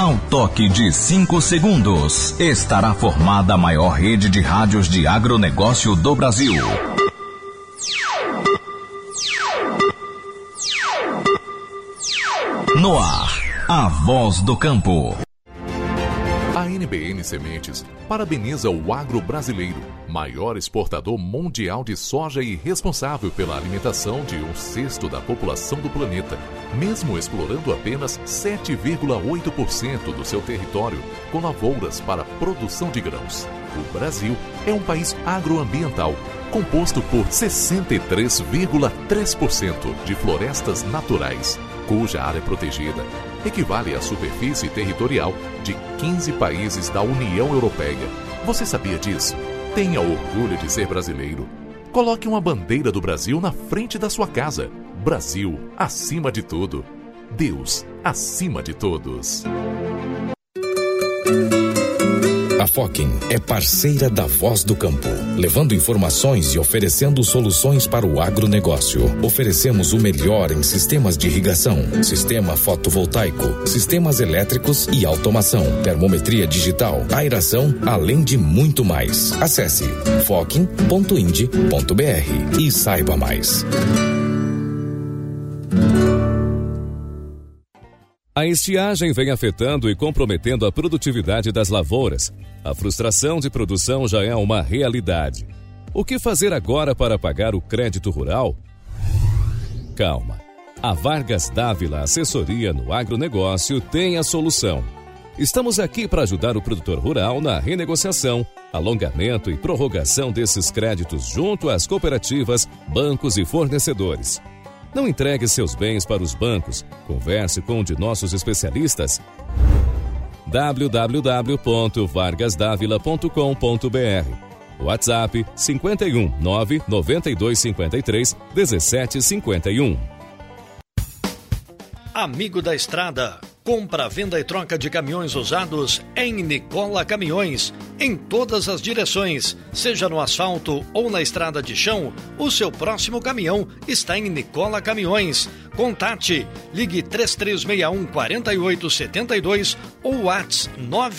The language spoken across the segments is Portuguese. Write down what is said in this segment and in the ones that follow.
Ao toque de 5 segundos, estará formada a maior rede de rádios de agronegócio do Brasil. No ar, a voz do campo. A NBN Sementes parabeniza o agro brasileiro, maior exportador mundial de soja e responsável pela alimentação de 1/6 da população do planeta, mesmo explorando apenas 7,8% do seu território com lavouras para produção de grãos. O Brasil é um país agroambiental, composto por 63,3% de florestas naturais, cuja área protegida equivale à superfície territorial de 15 países da União Europeia. Você sabia disso? Tenha orgulho de ser brasileiro. Coloque uma bandeira do Brasil na frente da sua casa. Brasil acima de tudo. Deus acima de todos. A Fokin é parceira da Voz do Campo, levando informações e oferecendo soluções para o agronegócio. Oferecemos o melhor em sistemas de irrigação, sistema fotovoltaico, sistemas elétricos e automação, termometria digital, aeração, além de muito mais. Acesse fokin.ind.br e saiba mais. A estiagem vem afetando e comprometendo a produtividade das lavouras. A frustração de produção já é uma realidade. O que fazer agora para pagar o crédito rural? Calma. A Vargas Dávila Assessoria no Agronegócio tem a solução. Estamos aqui para ajudar o produtor rural na renegociação, alongamento e prorrogação desses créditos junto às cooperativas, bancos e fornecedores. Não entregue seus bens para os bancos. Converse com um de nossos especialistas. www.vargasdavila.com.br. WhatsApp 51 992 53 17 51. Amigo da estrada, compra, venda e troca de caminhões usados em Nicola Caminhões, em todas as direções, seja no asfalto ou na estrada de chão, o seu próximo caminhão está em Nicola Caminhões. Contate, ligue 3361-4872 ou WhatsApp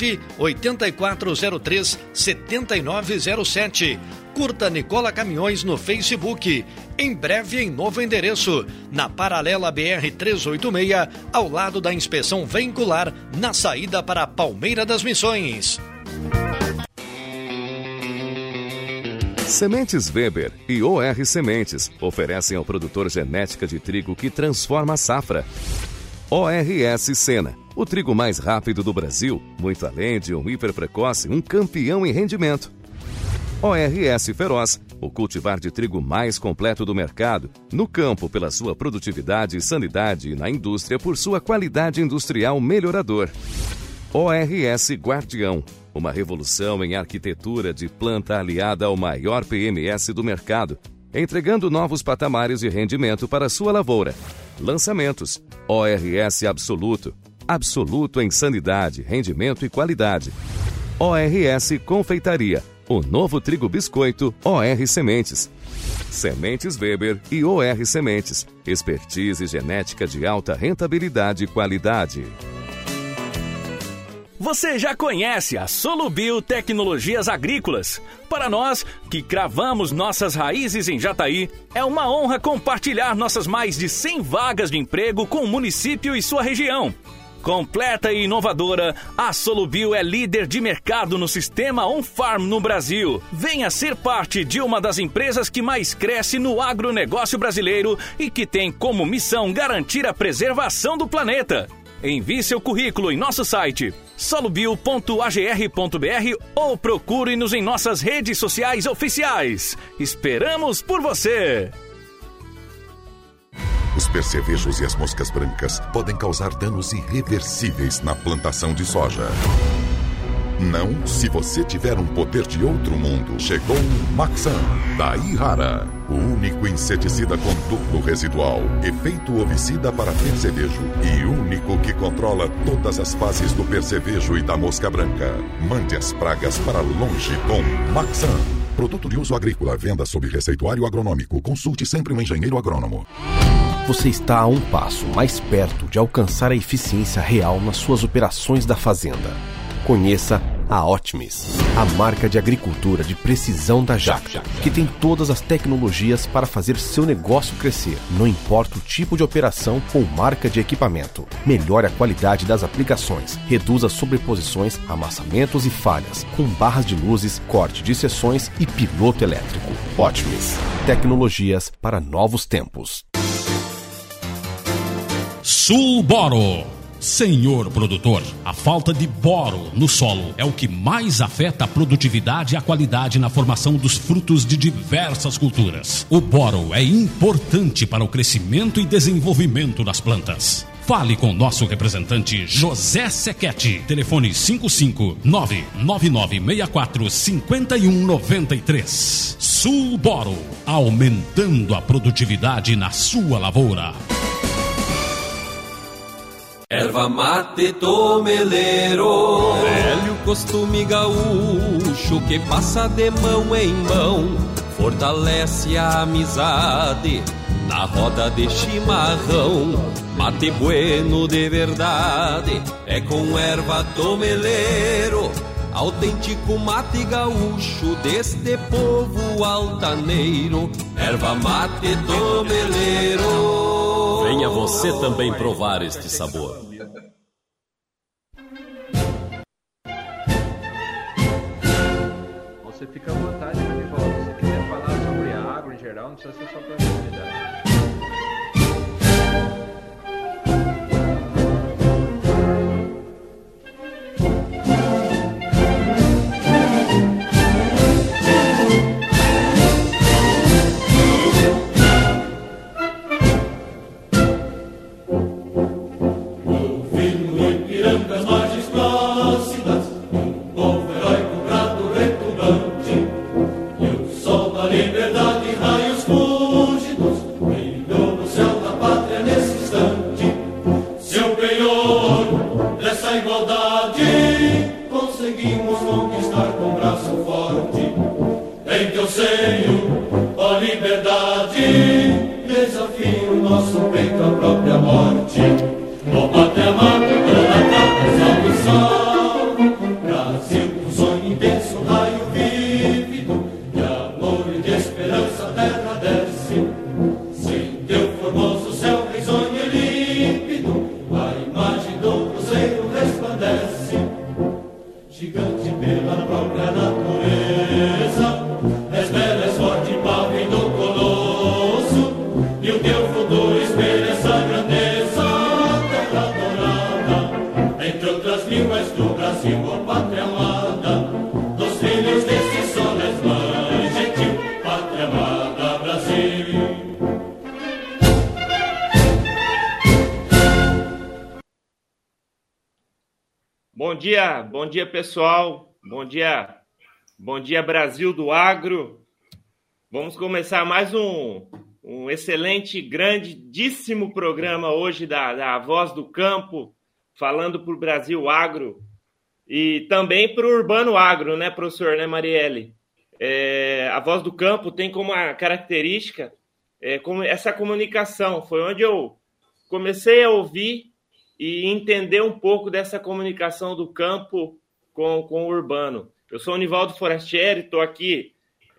98403-7907. Curta Nicola Caminhões no Facebook. Em breve em novo endereço, na paralela BR-386, ao lado da inspeção veicular, na saída para Palmeira das Missões. Sementes Weber e OR Sementes oferecem ao produtor genética de trigo que transforma a safra. ORS Sena, o trigo mais rápido do Brasil, muito além de um hiper precoce, um campeão em rendimento. ORS Feroz, o cultivar de trigo mais completo do mercado, no campo pela sua produtividade e sanidade e na indústria por sua qualidade industrial melhorador. ORS Guardião, uma revolução em arquitetura de planta aliada ao maior PMS do mercado, entregando novos patamares de rendimento para sua lavoura. Lançamentos: ORS Absoluto, absoluto em sanidade, rendimento e qualidade. ORS Confeitaria, o novo trigo biscoito OR Sementes. Sementes Weber e OR Sementes. Expertise genética de alta rentabilidade e qualidade. Você já conhece a Solubio Tecnologias Agrícolas? Para nós, que cravamos nossas raízes em Jataí, é uma honra compartilhar nossas mais de 100 vagas de emprego com o município e sua região. Completa e inovadora, a Solubio é líder de mercado no sistema On-Farm no Brasil. Venha ser parte de uma das empresas que mais cresce no agronegócio brasileiro e que tem como missão garantir a preservação do planeta. Envie seu currículo em nosso site solubio.agr.br ou procure-nos em nossas redes sociais oficiais. Esperamos por você! Os percevejos e as moscas brancas podem causar danos irreversíveis na plantação de soja. Não se você tiver um poder de outro mundo. Chegou o Maxan, da Ihara. O único inseticida com duplo residual, efeito ovicida para percevejo e único que controla todas as fases do percevejo e da mosca branca. Mande as pragas para longe com Maxan. Produto de uso agrícola, venda sob receituário agronômico. Consulte sempre um engenheiro agrônomo. você está a um passo mais perto de alcançar a eficiência real nas suas operações da fazenda. Conheça a Otmis, a marca de agricultura de precisão da Jacta, que tem todas as tecnologias para fazer seu negócio crescer, não importa o tipo de operação ou marca de equipamento. Melhore a qualidade das aplicações, reduza sobreposições, amassamentos e falhas, com barras de luzes, corte de seções e piloto elétrico. Otmis, tecnologias para novos tempos. Sulboro. Senhor produtor, a falta de boro no solo é o que mais afeta a produtividade e a qualidade na formação dos frutos de diversas culturas. O boro é importante para o crescimento e desenvolvimento das plantas. Fale com nosso representante José Sequete. Telefone 559-9964-5193. Sulboro, aumentando a produtividade na sua lavoura. Erva mate tomeleiro, velho costume gaúcho que passa de mão em mão, fortalece a amizade na roda de chimarrão. Mate bueno de verdade é com erva tomeleiro, autêntico mate gaúcho deste povo altaneiro. Erva mate tomeleiro. Venha você também provar este sabor. Você fica à vontade para me falar. Se você quiser falar sobre a água em geral, não precisa ser só para a comunidade. Bom dia pessoal, bom dia Brasil do Agro. Vamos começar mais um excelente, grandíssimo programa hoje da Voz do Campo, falando para o Brasil Agro e também para o Urbano Agro, né, professor, né, Marielle? A Voz do Campo tem como uma característica como essa comunicação. Foi onde eu comecei a ouvir e entender um pouco dessa comunicação do campo com o urbano. Eu sou o Nivaldo Forastieri, estou aqui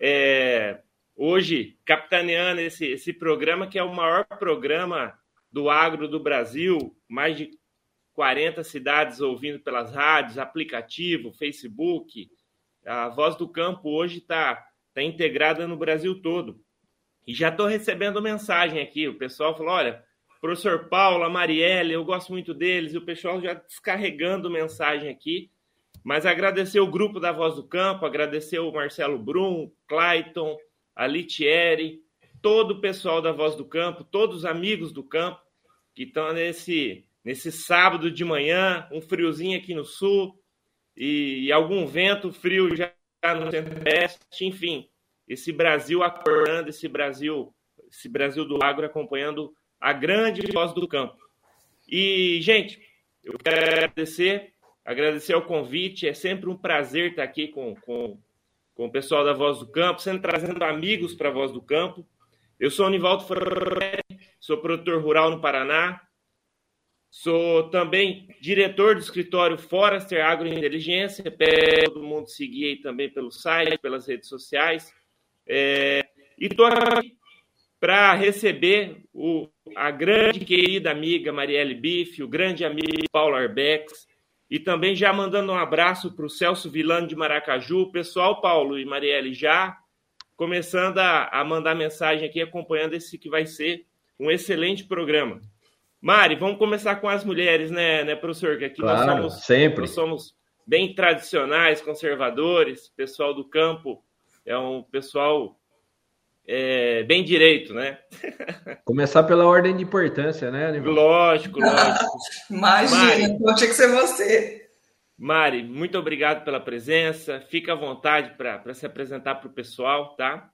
hoje capitaneando esse programa, que é o maior programa do agro do Brasil, mais de 40 cidades ouvindo pelas rádios, aplicativo, Facebook. A Voz do Campo hoje está integrada no Brasil todo. E já estou recebendo mensagem aqui, o pessoal falou, olha, professor Paulo, a Marielle, eu gosto muito deles, e o pessoal já descarregando mensagem aqui. Mas agradecer o grupo da Voz do Campo, agradecer o Marcelo Brum, Clayton, a Litieri, todo o pessoal da Voz do Campo, todos os amigos do campo que estão nesse sábado de manhã, um friozinho aqui no sul e algum vento frio já no centro-oeste, enfim, esse Brasil acordando, esse Brasil do agro acompanhando a grande Voz do Campo. E, gente, eu quero agradecer ao convite, é sempre um prazer estar aqui com o pessoal da Voz do Campo, sempre trazendo amigos para a Voz do Campo. Eu sou o Nivaldo Forastieri, sou produtor rural no Paraná, sou também diretor do escritório Forester Agrointeligência, peço todo mundo seguir aí também pelo site, pelas redes sociais, e estou aqui para receber a grande querida amiga Marielle Bife, o grande amigo Paulo Arbex, e também já mandando um abraço para o Celso Vilano de Maracaju. Pessoal, Paulo e Marielle, já começando a mandar mensagem aqui, acompanhando esse que vai ser um excelente programa. Mari, vamos começar com as mulheres, né, professor? Que aqui claro, nós somos bem tradicionais, conservadores, o pessoal do campo é um pessoal bem direito, né? Começar pela ordem de importância, né, Aníbal? Lógico. Imagina, não tinha que ser você. Mari, muito obrigado pela presença. Fica à vontade para se apresentar para o pessoal, tá?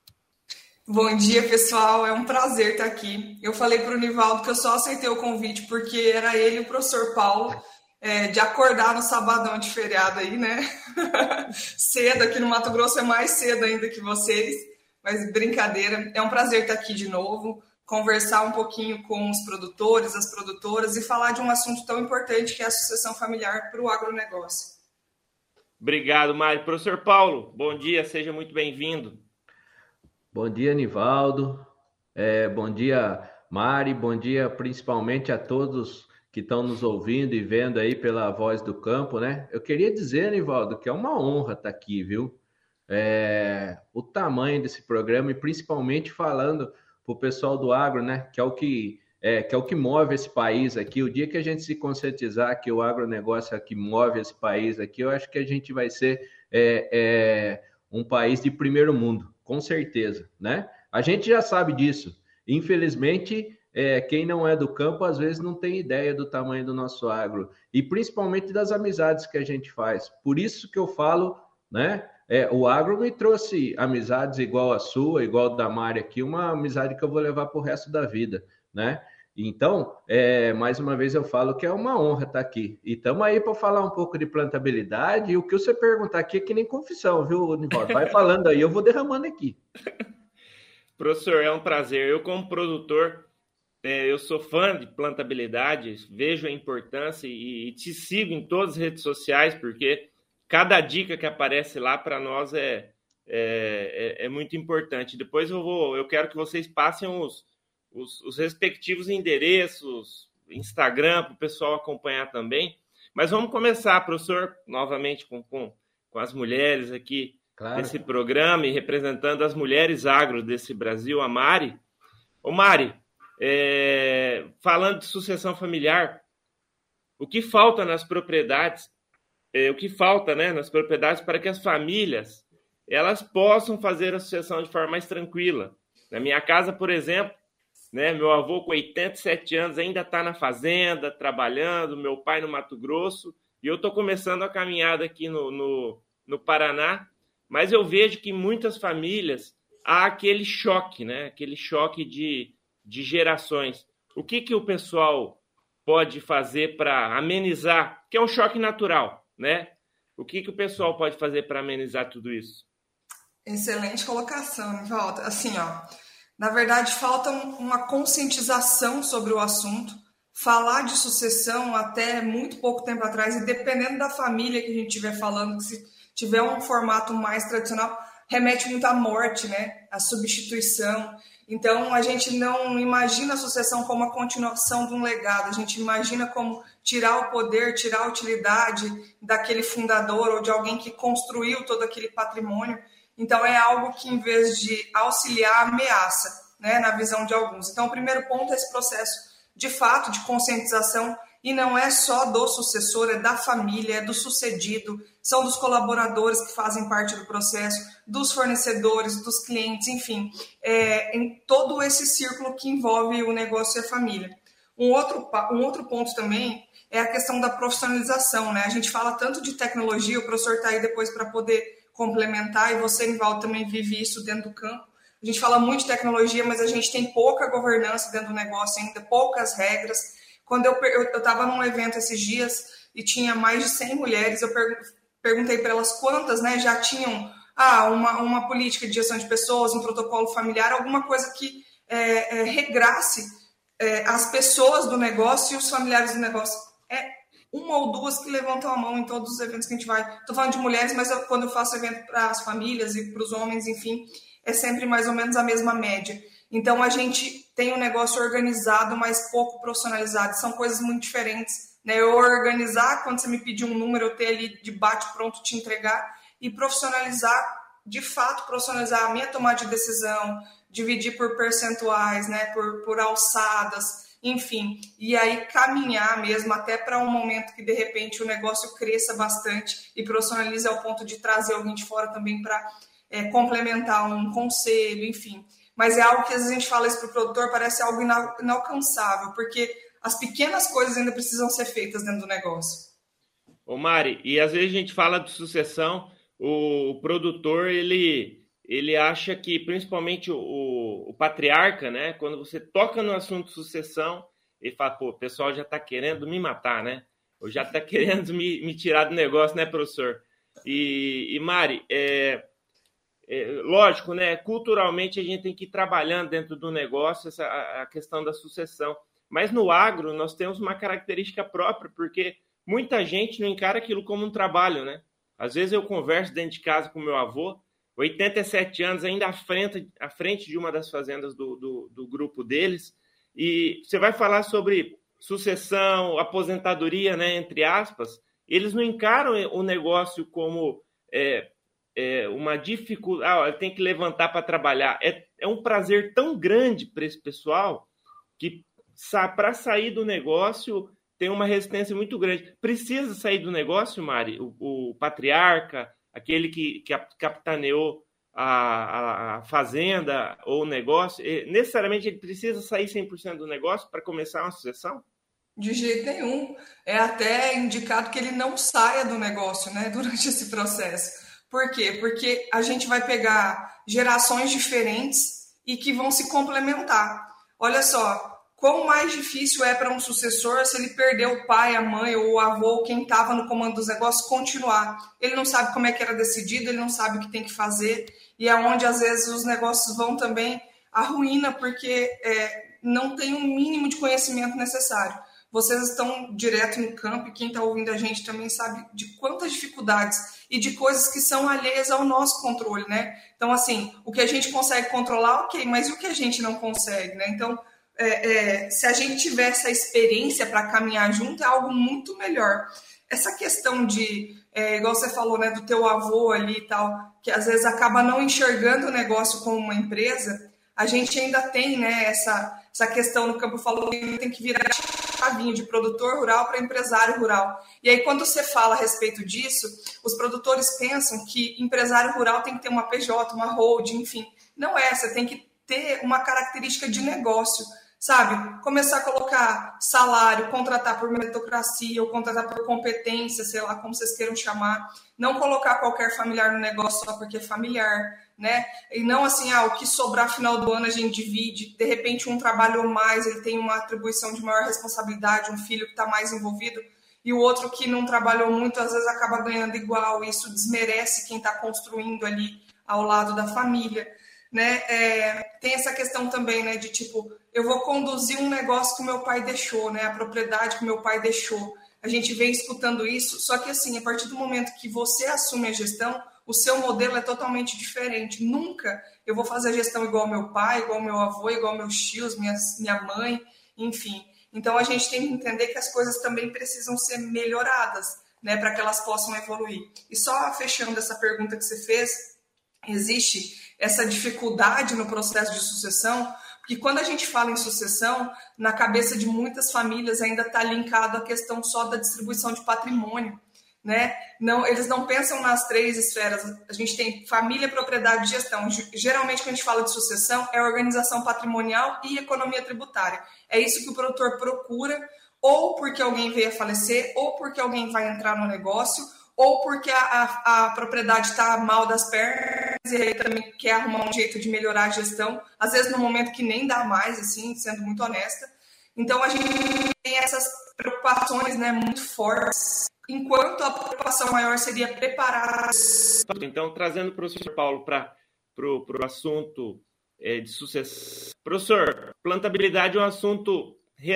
Bom dia, pessoal. É um prazer estar aqui. Eu falei para o Nivaldo que eu só aceitei o convite porque era ele e o professor Paulo de acordar no sabadão de feriado aí, né? Cedo, aqui no Mato Grosso é mais cedo ainda que vocês, mas brincadeira. É um prazer estar aqui de novo, conversar um pouquinho com os produtores, as produtoras e falar de um assunto tão importante que é a sucessão familiar para o agronegócio. Obrigado, Mari. Professor Paulo, bom dia, seja muito bem-vindo. Bom dia, Nivaldo. Bom dia, Mari. Bom dia, principalmente a todos que estão nos ouvindo e vendo aí pela Voz do Campo, né? Eu queria dizer, Nivaldo, que é uma honra estar aqui, viu? O tamanho desse programa e principalmente falando para o pessoal do agro, né? Que é o que move esse país aqui. O dia que a gente se conscientizar que o agronegócio é o que move esse país aqui, eu acho que a gente vai ser um país de primeiro mundo. Com certeza, né? A gente já sabe disso. Infelizmente, quem não é do campo, às vezes não tem ideia do tamanho do nosso agro. E principalmente das amizades que a gente faz. Por isso que eu falo, né? O agro me trouxe amizades igual a sua, igual da Mari aqui, uma amizade que eu vou levar para o resto da vida, né? Então, mais uma vez eu falo que é uma honra estar aqui. E estamos aí para falar um pouco de plantabilidade. E o que você perguntar aqui é que nem confissão, viu, Nivaldo? Vai falando aí, eu vou derramando aqui. Professor, é um prazer. Eu, como produtor, eu sou fã de plantabilidade, vejo a importância e te sigo em todas as redes sociais, porque cada dica que aparece lá para nós é muito importante. Depois eu quero que vocês passem os respectivos endereços, Instagram, para o pessoal acompanhar também. Mas vamos começar, professor, novamente com as mulheres aqui desse programa e representando as mulheres agro desse Brasil, a Mari. Ô Mari, falando de sucessão familiar, o que falta nas propriedades, nas propriedades para que as famílias elas possam fazer a sucessão de forma mais tranquila. Na minha casa, por exemplo, né, meu avô com 87 anos ainda está na fazenda, trabalhando, meu pai no Mato Grosso, e eu estou começando a caminhada aqui no Paraná, mas eu vejo que em muitas famílias há aquele choque, né, aquele choque de gerações. O que o pessoal pode fazer para amenizar, que é um choque natural, né? O que o pessoal pode fazer para amenizar tudo isso? Excelente colocação, Nivaldo. Assim, na verdade, falta uma conscientização sobre o assunto. Falar de sucessão até muito pouco tempo atrás, e dependendo da família que a gente estiver falando, se tiver um formato mais tradicional, remete muito à morte, né? À substituição. Então, a gente não imagina a sucessão como a continuação de um legado. A gente imagina como tirar o poder, tirar a utilidade daquele fundador ou de alguém que construiu todo aquele patrimônio. Então, é algo que, em vez de auxiliar, ameaça, né, na visão de alguns. Então, o primeiro ponto é esse processo, de fato, de conscientização, e não é só do sucessor, é da família, é do sucedido, são dos colaboradores que fazem parte do processo, dos fornecedores, dos clientes, enfim, em todo esse círculo que envolve o negócio e a família. Um outro ponto também é a questão da profissionalização, né? A gente fala tanto de tecnologia, o professor está aí depois para poder complementar, e você, Nivaldo, também vive isso dentro do campo. A gente fala muito de tecnologia, mas a gente tem pouca governança dentro do negócio ainda, poucas regras. Quando eu estava num evento esses dias e tinha mais de 100 mulheres, eu perguntei para elas quantas, né, já tinham uma política de gestão de pessoas, um protocolo familiar, alguma coisa que regrasse as pessoas do negócio e os familiares do negócio. É uma ou duas que levantam a mão em todos os eventos que a gente vai. Estou falando de mulheres, mas quando eu faço evento para as famílias e para os homens, enfim, é sempre mais ou menos a mesma média. Então, a gente tem um negócio organizado, mas pouco profissionalizado. São coisas muito diferentes, né? Eu organizar, quando você me pedir um número, eu ter ali de bate-pronto te entregar, e profissionalizar, de fato, profissionalizar a minha tomada de decisão, dividir por percentuais, né? por alçadas, enfim. E aí caminhar mesmo até para um momento que, de repente, o negócio cresça bastante e profissionalize ao ponto de trazer alguém de fora também para complementar um conselho, enfim. Mas é algo que às vezes a gente fala isso para o produtor, parece algo inalcançável, porque as pequenas coisas ainda precisam ser feitas dentro do negócio. Ô Mari, e às vezes a gente fala de sucessão, o produtor, ele acha que, principalmente o patriarca, né, quando você toca no assunto sucessão, ele fala, pô, o pessoal já está querendo me matar, né? Ou já está querendo me tirar do negócio, né, professor? E Mari, lógico, né? Culturalmente a gente tem que ir trabalhando dentro do negócio a questão da sucessão. Mas no agro nós temos uma característica própria, porque muita gente não encara aquilo como um trabalho, né? Às vezes eu converso dentro de casa com meu avô, 87 anos, ainda à frente de uma das fazendas do grupo deles, e você vai falar sobre sucessão, aposentadoria, né, entre aspas, eles não encaram o negócio como uma dificuldade, ele tem que levantar para trabalhar. É um prazer tão grande para esse pessoal que para sair do negócio tem uma resistência muito grande. Precisa sair do negócio, Mari? O patriarca, aquele que capitaneou a fazenda ou o negócio, necessariamente ele precisa sair 100% do negócio para começar uma sucessão? De jeito nenhum. É até indicado que ele não saia do negócio, né, durante esse processo. Por quê? Porque a gente vai pegar gerações diferentes e que vão se complementar. Olha só, quão mais difícil é para um sucessor se ele perdeu o pai, a mãe ou o avô, quem estava no comando dos negócios, continuar. Ele não sabe como é que era decidido, ele não sabe o que tem que fazer, e é onde às vezes os negócios vão também à ruína, porque não tem um mínimo de conhecimento necessário. Vocês estão direto no campo e quem está ouvindo a gente também sabe de quantas dificuldades e de coisas que são alheias ao nosso controle, né? Então, assim, o que a gente consegue controlar, ok, mas e o que a gente não consegue, né? Então, se a gente tiver essa experiência para caminhar junto, é algo muito melhor. Essa questão de, igual você falou, né, do teu avô ali e tal, que às vezes acaba não enxergando o negócio como uma empresa, a gente ainda tem, né, essa questão no campo, falou que tem que virar chavinho de produtor rural para empresário rural. E aí, quando você fala a respeito disso, os produtores pensam que empresário rural tem que ter uma PJ, uma holding, enfim. Não é, você tem que ter uma característica de negócio, sabe? Começar a colocar salário, contratar por meritocracia ou contratar por competência, sei lá como vocês queiram chamar. Não colocar qualquer familiar no negócio só porque é familiar, né? E não assim, o que sobrar final do ano a gente divide. De repente um trabalhou mais, ele tem uma atribuição de maior responsabilidade, um filho que está mais envolvido, e o outro que não trabalhou muito, às vezes acaba ganhando igual. Isso desmerece quem está construindo ali ao lado da família, né? Tem essa questão também, né, de tipo, eu vou conduzir um negócio que o meu pai deixou, né, a propriedade que o meu pai deixou. A gente vem escutando isso, só que assim, a partir do momento que você assume a gestão, o seu modelo é totalmente diferente. Nunca eu vou fazer a gestão igual ao meu pai, igual ao meu avô, igual aos meus tios, minha mãe, enfim. Então a gente tem que entender que as coisas também precisam ser melhoradas, né, para que elas possam evoluir. E só fechando essa pergunta que você fez, existe essa dificuldade no processo de sucessão, porque quando a gente fala em sucessão, na cabeça de muitas famílias ainda está linkado a questão só da distribuição de patrimônio, né? Não, eles não pensam nas três esferas. A gente tem família, propriedade e gestão. Geralmente, quando a gente fala de sucessão, é organização patrimonial e economia tributária. É isso que o produtor procura, ou porque alguém veio a falecer, ou porque alguém vai entrar no negócio, ou porque a propriedade está mal das pernas e aí também quer arrumar um jeito de melhorar a gestão, às vezes no momento que nem dá mais, assim, sendo muito honesta. Então, a gente tem essas preocupações, né, muito fortes, enquanto a preocupação maior seria preparar. Então, trazendo o professor Paulo para o assunto de sucessão. Professor, plantabilidade é um assunto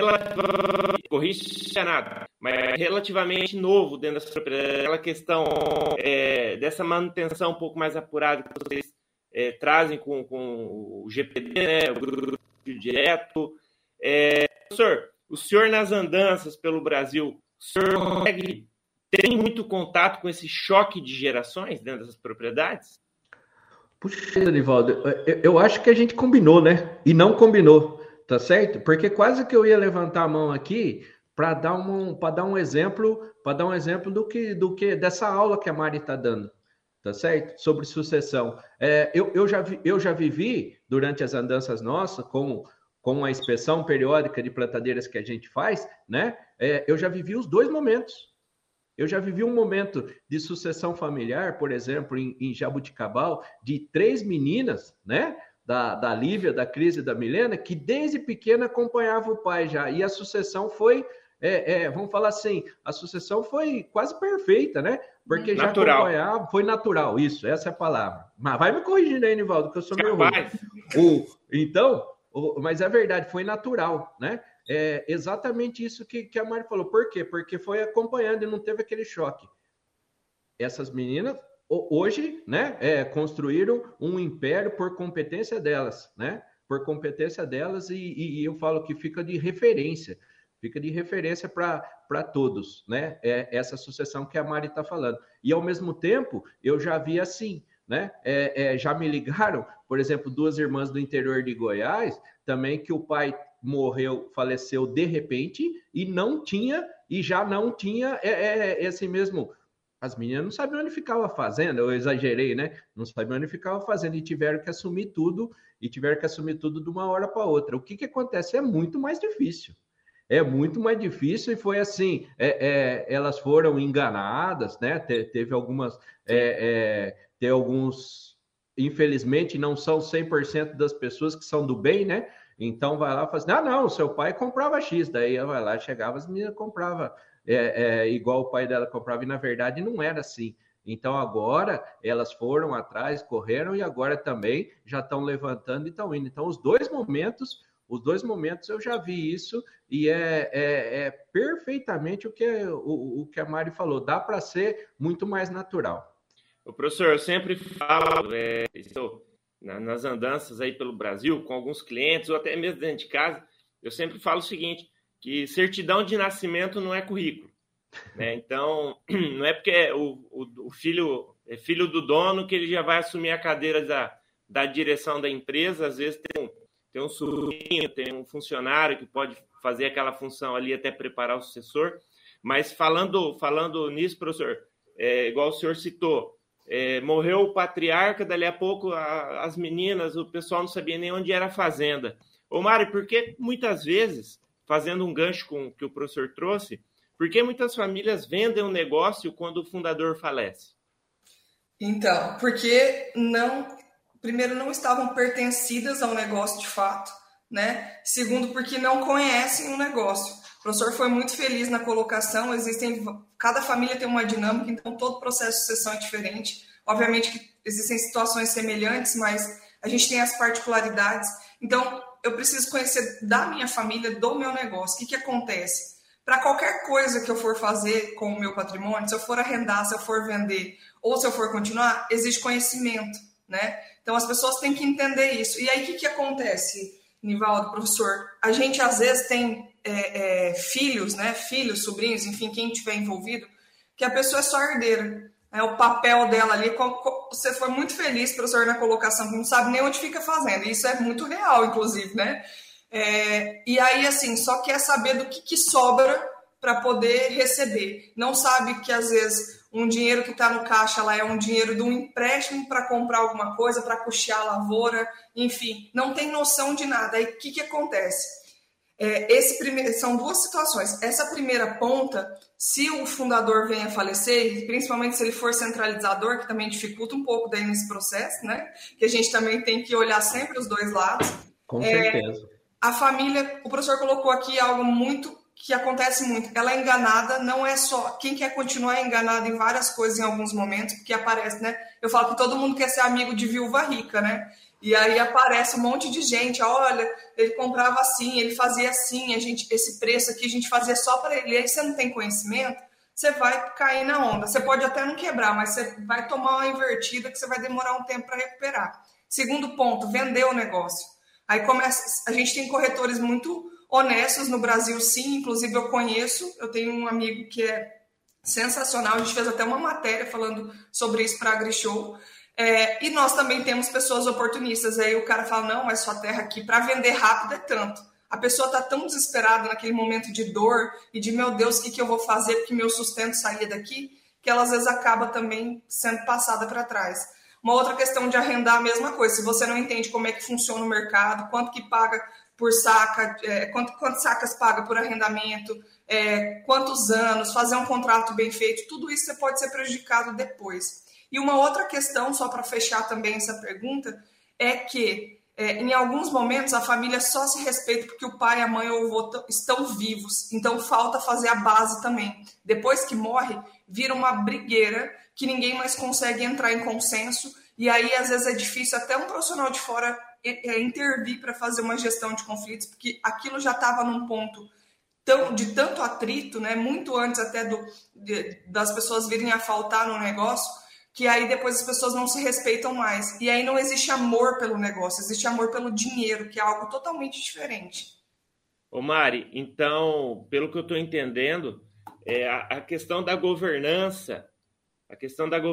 relativamente novo dentro dessa propriedade. Aquela questão dessa manutenção um pouco mais apurada que vocês trazem com o GPD, né, o grupo direto. Professor, o senhor nas andanças pelo Brasil, o senhor tem muito contato com esse choque de gerações dentro dessas propriedades? Puxa, Nivaldo, eu acho que a gente combinou, né? E não combinou. Tá certo? Porque quase que eu ia levantar a mão aqui para dar um exemplo do que dessa aula que a Mari está dando, tá certo? Sobre sucessão. Eu já vivi durante as andanças nossas com a inspeção periódica de plantadeiras que a gente faz, né? Eu já vivi os dois momentos. Eu já vivi um momento de sucessão familiar, por exemplo, em Jabuticabal, de 3 meninas, né? Da Lívia, da Cris e da Milena, que desde pequena acompanhava o pai já. E a sucessão foi, vamos falar assim, a sucessão foi quase perfeita, né? Porque natural. Já acompanhava, foi natural, isso, essa é a palavra. Mas vai me corrigindo aí, Nivaldo, que eu sou meio ruim. Mas é verdade, foi natural, né? É exatamente isso que a Mari falou. Por quê? Porque foi acompanhando e não teve aquele choque. Essas meninas hoje, né, construíram um império por competência delas, né? Por competência delas e eu falo que fica de referência para todos, né? Essa sucessão que a Mari está falando. E ao mesmo tempo, eu já vi assim, né? Já me ligaram, por exemplo, 2 irmãs do interior de Goiás, também que o pai faleceu de repente e já não tinha esse mesmo. As meninas não sabiam onde ficava a fazenda, eu exagerei, né? Não sabiam onde ficava a fazenda e tiveram que assumir tudo de uma hora para outra. O que acontece? É muito mais difícil. E foi assim, elas foram enganadas, né? Teve algumas, alguns, infelizmente, não são 100% das pessoas que são do bem, né? Então vai lá e fala assim, não, seu pai comprava X, daí ela vai lá, chegava, as meninas compravam igual o pai dela comprava, e na verdade não era assim. Então agora elas foram atrás, correram e agora também já estão levantando e estão indo. Então os dois momentos eu já vi isso e é perfeitamente o que a Mari falou, dá para ser muito mais natural. O professor, eu sempre falo nas andanças aí pelo Brasil com alguns clientes ou até mesmo dentro de casa, eu sempre falo o seguinte, que certidão de nascimento não é currículo, né? Então, não é porque o filho é filho do dono que ele já vai assumir a cadeira da direção da empresa. Às vezes tem um sobrinho, tem um funcionário que pode fazer aquela função ali até preparar o sucessor. Mas falando nisso, professor, igual o senhor citou, morreu o patriarca, dali a pouco as meninas, o pessoal não sabia nem onde era a fazenda. Ô Mário, por que muitas vezes, fazendo um gancho com o que o professor trouxe, por que muitas famílias vendem um negócio quando o fundador falece? Então, porque primeiro, não estavam pertencidas ao negócio de fato, né? Segundo, porque não conhecem o negócio. O professor foi muito feliz na colocação, cada família tem uma dinâmica, então todo processo de sucessão é diferente. Obviamente que existem situações semelhantes, mas a gente tem as particularidades. Então, eu preciso conhecer da minha família, do meu negócio. O que acontece? Para qualquer coisa que eu for fazer com o meu patrimônio, se eu for arrendar, se eu for vender ou se eu for continuar, existe conhecimento, né? Então, as pessoas têm que entender isso. E aí, o que acontece, Nivaldo, professor? A gente, às vezes, tem filhos, né? Filhos, sobrinhos, enfim, quem estiver envolvido, que a pessoa é só herdeira. O papel dela ali, você foi muito feliz, professor, na colocação, que não sabe nem onde fica a fazenda. Isso é muito real, inclusive, né? E aí, assim, só quer saber do que sobra para poder receber. Não sabe que, às vezes, um dinheiro que está no caixa lá é um dinheiro de um empréstimo para comprar alguma coisa, para custear a lavoura, enfim, não tem noção de nada. Aí, o que acontece? São 2 situações. Essa primeira ponta, se o fundador vem a falecer, principalmente se ele for centralizador, que também dificulta um pouco daí nesse processo, né? Que a gente também tem que olhar sempre os 2 lados. Com certeza. A família, o professor colocou aqui algo muito que acontece muito, ela é enganada, não é só quem quer continuar enganado em várias coisas em alguns momentos, porque aparece, né? Eu falo que todo mundo quer ser amigo de viúva rica, né? E aí aparece um monte de gente, olha, ele comprava assim, ele fazia assim, esse preço aqui a gente fazia só para ele. E aí você não tem conhecimento, você vai cair na onda. Você pode até não quebrar, mas você vai tomar uma invertida que você vai demorar um tempo para recuperar. Segundo ponto, vender o negócio. Aí começa, a gente tem corretores muito honestos no Brasil, sim, inclusive eu tenho um amigo que é sensacional, a gente fez até uma matéria falando sobre isso para a AgriShow, e nós também temos pessoas oportunistas, aí o cara fala, não, mas sua terra aqui, para vender rápido é tanto. A pessoa está tão desesperada naquele momento de dor e de, meu Deus, o que eu vou fazer porque meu sustento saía daqui, que ela às vezes acaba também sendo passada para trás. Uma outra questão de arrendar, a mesma coisa, se você não entende como é que funciona o mercado, quanto que paga por saca, quantas sacas paga por arrendamento, quantos anos, fazer um contrato bem feito, tudo isso você pode ser prejudicado depois. E uma outra questão, só para fechar também essa pergunta, é que em alguns momentos a família só se respeita porque o pai, a mãe ou o avô estão vivos, então falta fazer a base também. Depois que morre, vira uma brigueira que ninguém mais consegue entrar em consenso, e aí às vezes é difícil até um profissional de fora intervir para fazer uma gestão de conflitos, porque aquilo já estava num ponto de tanto atrito, né, muito antes até das pessoas virem a faltar no negócio, que aí depois as pessoas não se respeitam mais. E aí não existe amor pelo negócio, existe amor pelo dinheiro, que é algo totalmente diferente. Ô Mari, então, pelo que eu estou entendendo, a questão da governança, a questão da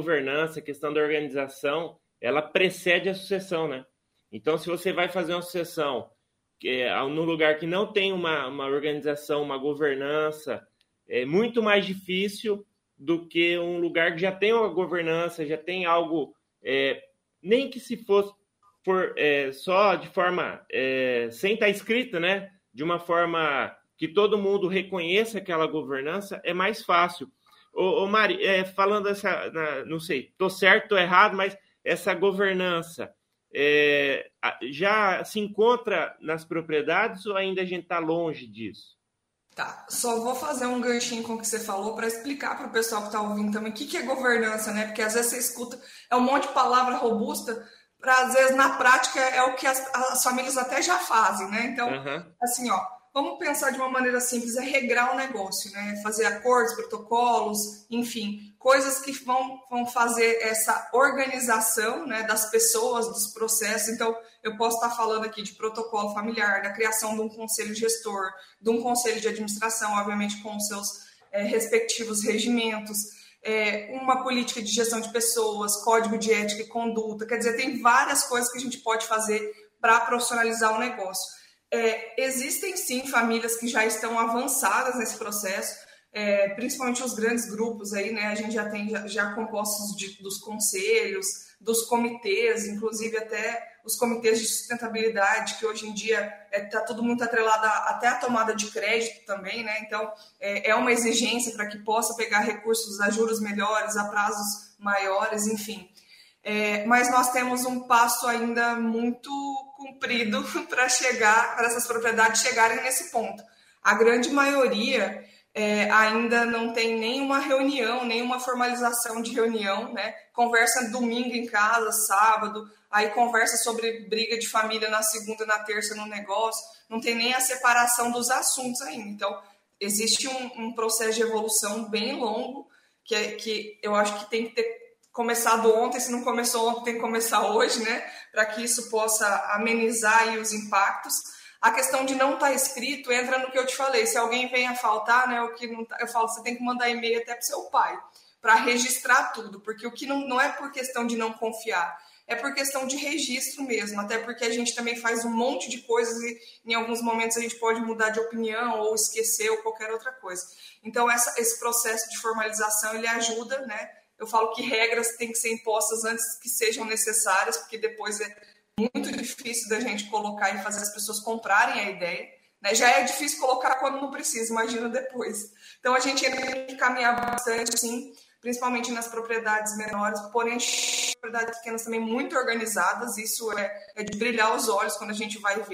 organização, ela precede a sucessão, né? Então, se você vai fazer uma sucessão num lugar que não tem uma organização, uma governança, é muito mais difícil do que um lugar que já tem uma governança, já tem algo, nem que se fosse só de forma, sem estar escrito, né? De uma forma que todo mundo reconheça aquela governança, é mais fácil. Ô Mari, falando não sei, estou certo, estou errado, mas essa governança já se encontra nas propriedades ou ainda a gente está longe disso? Tá, só vou fazer um ganchinho com o que você falou para explicar para o pessoal que está ouvindo também o que é governança, né? Porque às vezes você escuta, um monte de palavra robusta, às vezes na prática é o que as famílias até já fazem, né? Então, assim, vamos pensar de uma maneira simples, regrar o negócio, né? Fazer acordos, protocolos, enfim, coisas que vão fazer essa organização, né, das pessoas, dos processos. Então, eu posso estar falando aqui de protocolo familiar, da criação de um conselho gestor, de um conselho de administração, obviamente com os seus respectivos regimentos, uma política de gestão de pessoas, código de ética e conduta. Quer dizer, tem várias coisas que a gente pode fazer para profissionalizar o negócio. Existem sim famílias que já estão avançadas nesse processo, principalmente os grandes grupos aí, né? A gente já tem já compostos dos conselhos, dos comitês, inclusive até os comitês de sustentabilidade, que hoje em dia está tudo muito atrelado até a tomada de crédito também, né? Então é uma exigência para que possa pegar recursos a juros melhores, a prazos maiores, enfim. Mas nós temos um passo ainda muito comprido para essas propriedades chegarem nesse ponto. A grande maioria ainda não tem nenhuma reunião, nenhuma formalização de reunião, né? Conversa domingo em casa, sábado, aí conversa sobre briga de família na segunda, na terça no negócio, não tem nem a separação dos assuntos ainda. Então, existe um processo de evolução bem longo, que eu acho que tem que ter começado ontem, se não começou ontem, tem que começar hoje, né? Para que isso possa amenizar aí os impactos. A questão de não estar escrito entra no que eu te falei. Se alguém vem a faltar, né, o que não tá, eu falo, você tem que mandar e-mail até para o seu pai, para registrar tudo, porque o que não é por questão de não confiar, é por questão de registro mesmo, até porque a gente também faz um monte de coisas e em alguns momentos a gente pode mudar de opinião ou esquecer ou qualquer outra coisa. Então esse processo de formalização, ele ajuda, né? Eu falo que regras têm que ser impostas antes que sejam necessárias, porque depois é muito difícil da gente colocar e fazer as pessoas comprarem a ideia, né? Já é difícil colocar quando não precisa, imagina depois. Então a gente tem que caminhar bastante, sim, principalmente nas propriedades menores, porém propriedades pequenas também muito organizadas, isso é de brilhar os olhos quando a gente vai ver.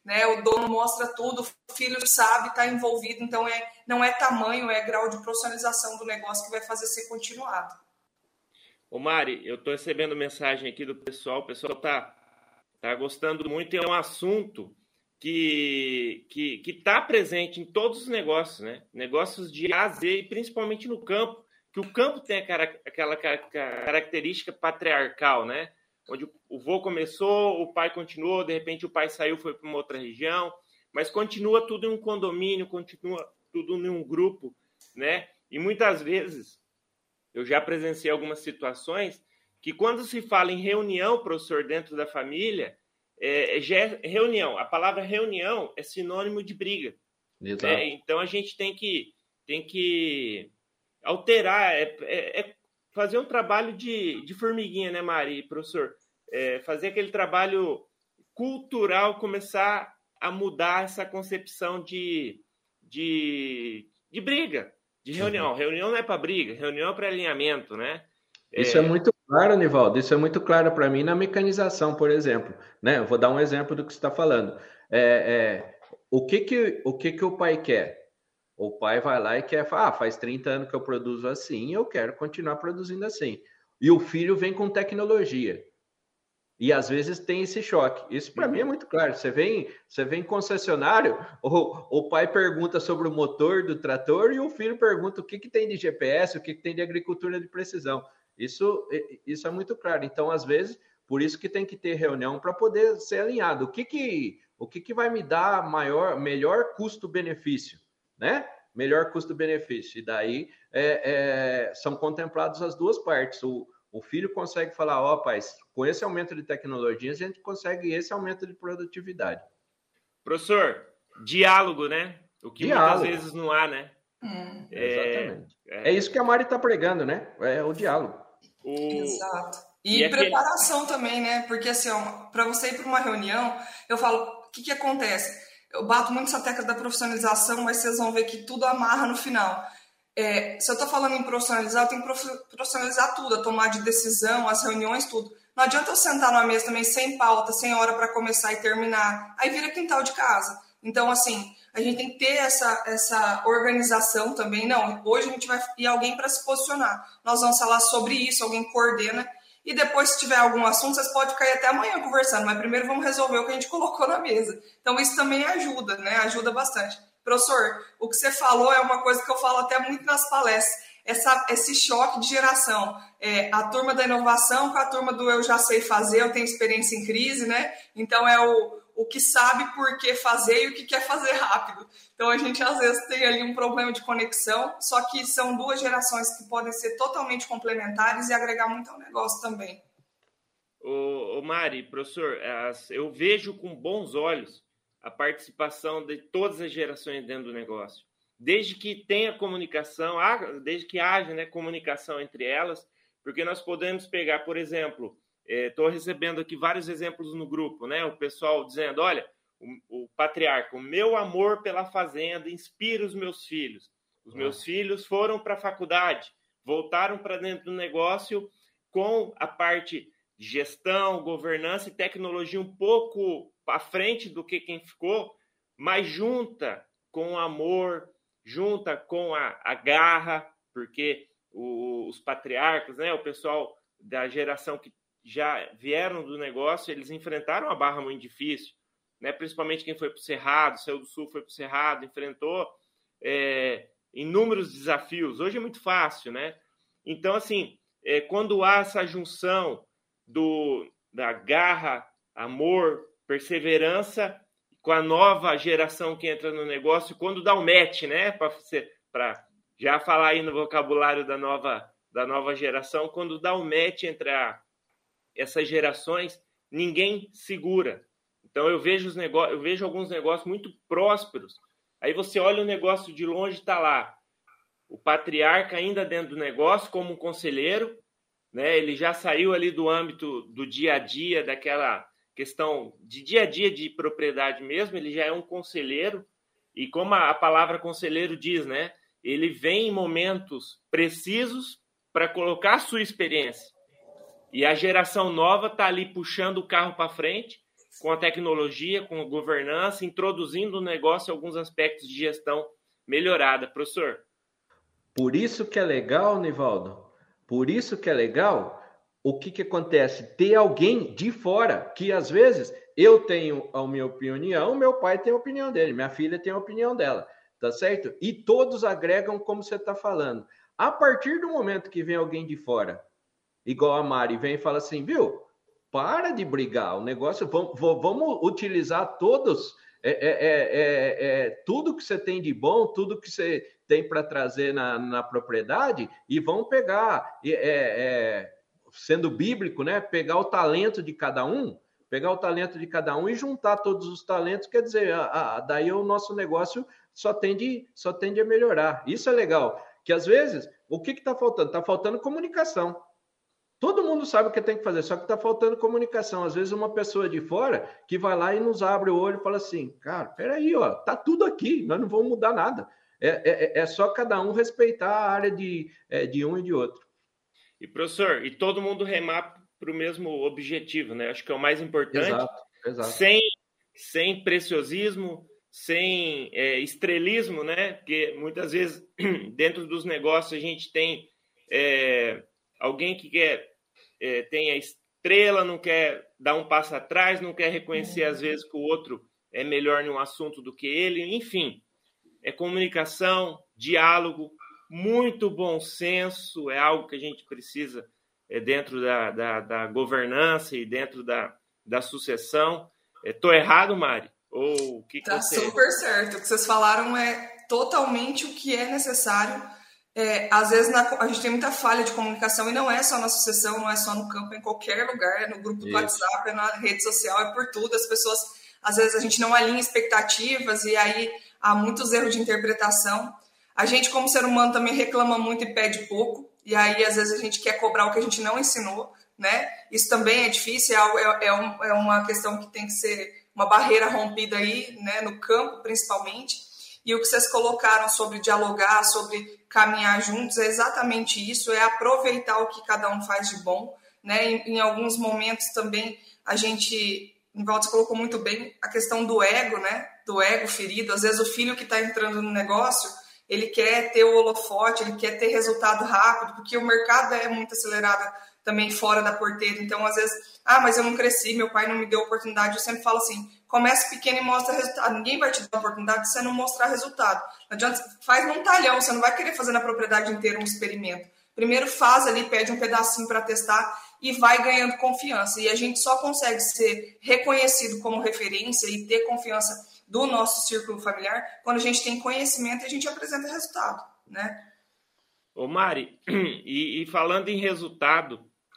né? O dono mostra tudo, o filho sabe, está envolvido, então não é tamanho, é grau de profissionalização do negócio que vai fazer ser continuado. Ô Mari, eu estou recebendo mensagem aqui do pessoal, o pessoal tá gostando muito, e é um assunto que está presente em todos os negócios, né? Negócios de A a Z, e principalmente no campo, que o campo tem aquela característica patriarcal, né? Onde o vô começou, o pai continuou, de repente o pai saiu, foi para uma outra região, mas continua tudo em um condomínio, continua tudo em um grupo, né? E muitas vezes eu já presenciei algumas situações que quando se fala em reunião, professor, dentro da família, já é reunião. A palavra reunião é sinônimo de briga. Né? Então a gente tem que alterar, fazer um trabalho de formiguinha, né, Mari e professor? Fazer aquele trabalho cultural, começar a mudar essa concepção de briga, de reunião. Uhum. Reunião não é para briga, reunião é para alinhamento, né? Isso é muito claro, Nivaldo, isso é muito claro para mim na mecanização, por exemplo. Né? Eu vou dar um exemplo do que você está falando. O que o pai quer? O pai vai lá e quer, faz 30 anos que eu produzo assim, eu quero continuar produzindo assim. E o filho vem com tecnologia. E às vezes tem esse choque. Isso para mim é muito claro. Você vem concessionário, o pai pergunta sobre o motor do trator e o filho pergunta o que tem de GPS, o que tem de agricultura de precisão. Isso é muito claro. Então, às vezes, por isso que tem que ter reunião para poder ser alinhado. O que vai me dar melhor custo-benefício, né? Melhor custo-benefício. E daí são contempladas as duas partes. O filho consegue falar, pai, com esse aumento de tecnologia, a gente consegue esse aumento de produtividade. Professor, diálogo, né? O que muitas vezes não há, né? Exatamente. É isso que a Mari está pregando, né? É o diálogo. Exato. E preparação também, né? Porque assim, para você ir para uma reunião, eu falo, o que acontece? Eu bato muito essa tecla da profissionalização, mas vocês vão ver que tudo amarra no final. Se eu estou falando em profissionalizar, eu tenho que profissionalizar tudo, a tomar de decisão, as reuniões, tudo. Não adianta eu sentar numa mesa também sem pauta, sem hora para começar e terminar. Aí vira quintal de casa. Então, assim, a gente tem que ter essa organização também. Não, hoje a gente vai ir alguém para se posicionar. Nós vamos falar sobre isso, alguém coordena. E depois, se tiver algum assunto, vocês podem ficar até amanhã conversando. Mas primeiro vamos resolver o que a gente colocou na mesa. Então, isso também ajuda, né? Ajuda bastante. Professor, o que você falou é uma coisa que eu falo até muito nas palestras. Esse choque de geração. A turma da inovação com a turma do eu já sei fazer, eu tenho experiência em crise, né? Então, é o que sabe por que fazer e o que quer fazer rápido. Então, a gente, às vezes, tem ali um problema de conexão, só que são duas gerações que podem ser totalmente complementares e agregar muito ao negócio também. Ô Mari, professor, eu vejo com bons olhos a participação de todas as gerações dentro do negócio. Desde que tenha comunicação, desde que haja, né, comunicação entre elas, porque nós podemos pegar, por exemplo, estou recebendo aqui vários exemplos no grupo, né? O pessoal dizendo, olha, o patriarca, o meu amor pela fazenda inspira os meus filhos. Os meus filhos foram para a faculdade, voltaram para dentro do negócio com a parte de gestão, governança e tecnologia um pouco à frente do que quem ficou, mas junta com o amor, junta com a garra, porque os patriarcas, né, o pessoal da geração que já vieram do negócio, eles enfrentaram uma barra muito difícil, né? Principalmente quem foi para o Cerrado, saiu do Sul, foi para o Cerrado, enfrentou inúmeros desafios. Hoje é muito fácil, né? Então, assim, quando há essa junção da garra, amor, perseverança, com a nova geração que entra no negócio, quando dá um match, né? Para já falar aí no vocabulário da nova geração, quando dá um match entre essas gerações, ninguém segura. Então eu vejo alguns negócios muito prósperos. Aí você olha o negócio de longe, está lá o patriarca ainda dentro do negócio como um conselheiro, né? Ele já saiu ali do âmbito do dia a dia, daquela questão de dia a dia de propriedade mesmo, ele já é um conselheiro, e como a palavra conselheiro diz, né? Ele vem em momentos precisos para colocar a sua experiência. E a geração nova está ali puxando o carro para frente, com a tecnologia, com a governança, introduzindo no negócio alguns aspectos de gestão melhorada. Professor? Por isso que é legal, Nivaldo, por isso que é legal, o que acontece? Ter alguém de fora, que às vezes eu tenho a minha opinião, meu pai tem a opinião dele, minha filha tem a opinião dela, tá certo? E todos agregam como você está falando. A partir do momento que vem alguém de fora, igual a Mari, vem e fala assim, viu? Para de brigar, o negócio, vamos utilizar todos, tudo que você tem de bom, tudo que você tem para trazer na propriedade, e vão pegar, sendo bíblico, né? Pegar o talento de cada um, e juntar todos os talentos, quer dizer, daí o nosso negócio só tende a melhorar. Isso é legal, que às vezes, o que está faltando? Está faltando comunicação. Todo mundo sabe o que tem que fazer, só que está faltando comunicação. Às vezes uma pessoa de fora que vai lá e nos abre o olho e fala assim, cara, peraí, ó, tá tudo aqui, nós não vamos mudar nada. É só cada um respeitar a área de um e de outro. E, professor, e todo mundo remar para o mesmo objetivo, né? Acho que é o mais importante. Exato. Sem preciosismo, sem estrelismo, né? Porque muitas vezes dentro dos negócios a gente tem alguém que tem a estrela, não quer dar um passo atrás, não quer reconhecer às vezes que o outro é melhor em um assunto do que ele. Enfim, é comunicação, diálogo, muito bom senso, é algo que a gente precisa dentro da governança e dentro da sucessão. Estou errado, Mari? Ou o que tá você... super certo. O que vocês falaram é totalmente o que é necessário. Às vezes a gente tem muita falha de comunicação, e não é só na sucessão, não é só no campo, é em qualquer lugar, é no grupo do WhatsApp, é na rede social, é por tudo. As pessoas, às vezes a gente não alinha expectativas e aí há muitos erros de interpretação. A gente, como ser humano, também reclama muito e pede pouco, e aí às vezes a gente quer cobrar o que a gente não ensinou, né? Isso também é difícil, é uma questão que tem que ser uma barreira rompida aí, né? No campo, principalmente. E o que vocês colocaram sobre dialogar, sobre caminhar juntos, é exatamente isso, é aproveitar o que cada um faz de bom, né? Em alguns momentos também a gente, Nivaldo colocou muito bem, a questão do ego, né? Do ego ferido. Às vezes o filho que está entrando no negócio, ele quer ter o holofote, ele quer ter resultado rápido, porque o mercado é muito acelerado também fora da porteira. Então, às vezes, mas eu não cresci, meu pai não me deu oportunidade. Eu sempre falo assim, comece pequeno e mostra resultado. Ninguém vai te dar oportunidade se você não mostrar resultado. Não adianta, faz num talhão, você não vai querer fazer na propriedade inteira um experimento. Primeiro faz ali, pede um pedacinho para testar e vai ganhando confiança. E a gente só consegue ser reconhecido como referência e ter confiança do nosso círculo familiar quando a gente tem conhecimento e a gente apresenta resultado, né? Ô Mari, e falando em resultado,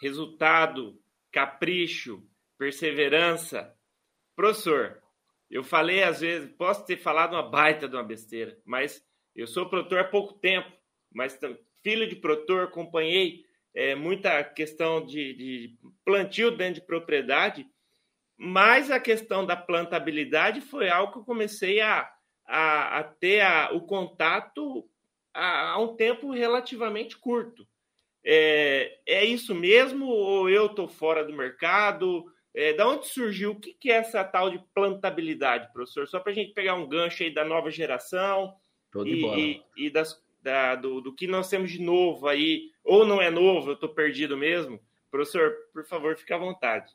capricho, perseverança, professor, eu falei às vezes, posso ter falado uma baita de uma besteira, mas eu sou produtor há pouco tempo, mas filho de produtor, acompanhei muita questão de plantio dentro de propriedade, mas a questão da plantabilidade foi algo que eu comecei a ter o contato há um tempo relativamente curto. É isso mesmo ou eu estou fora do mercado? Da onde surgiu? O que é essa tal de plantabilidade, professor? Só para a gente pegar um gancho aí da nova geração e do que nós temos de novo aí, ou não é novo, eu estou perdido mesmo. Professor, por favor, fique à vontade.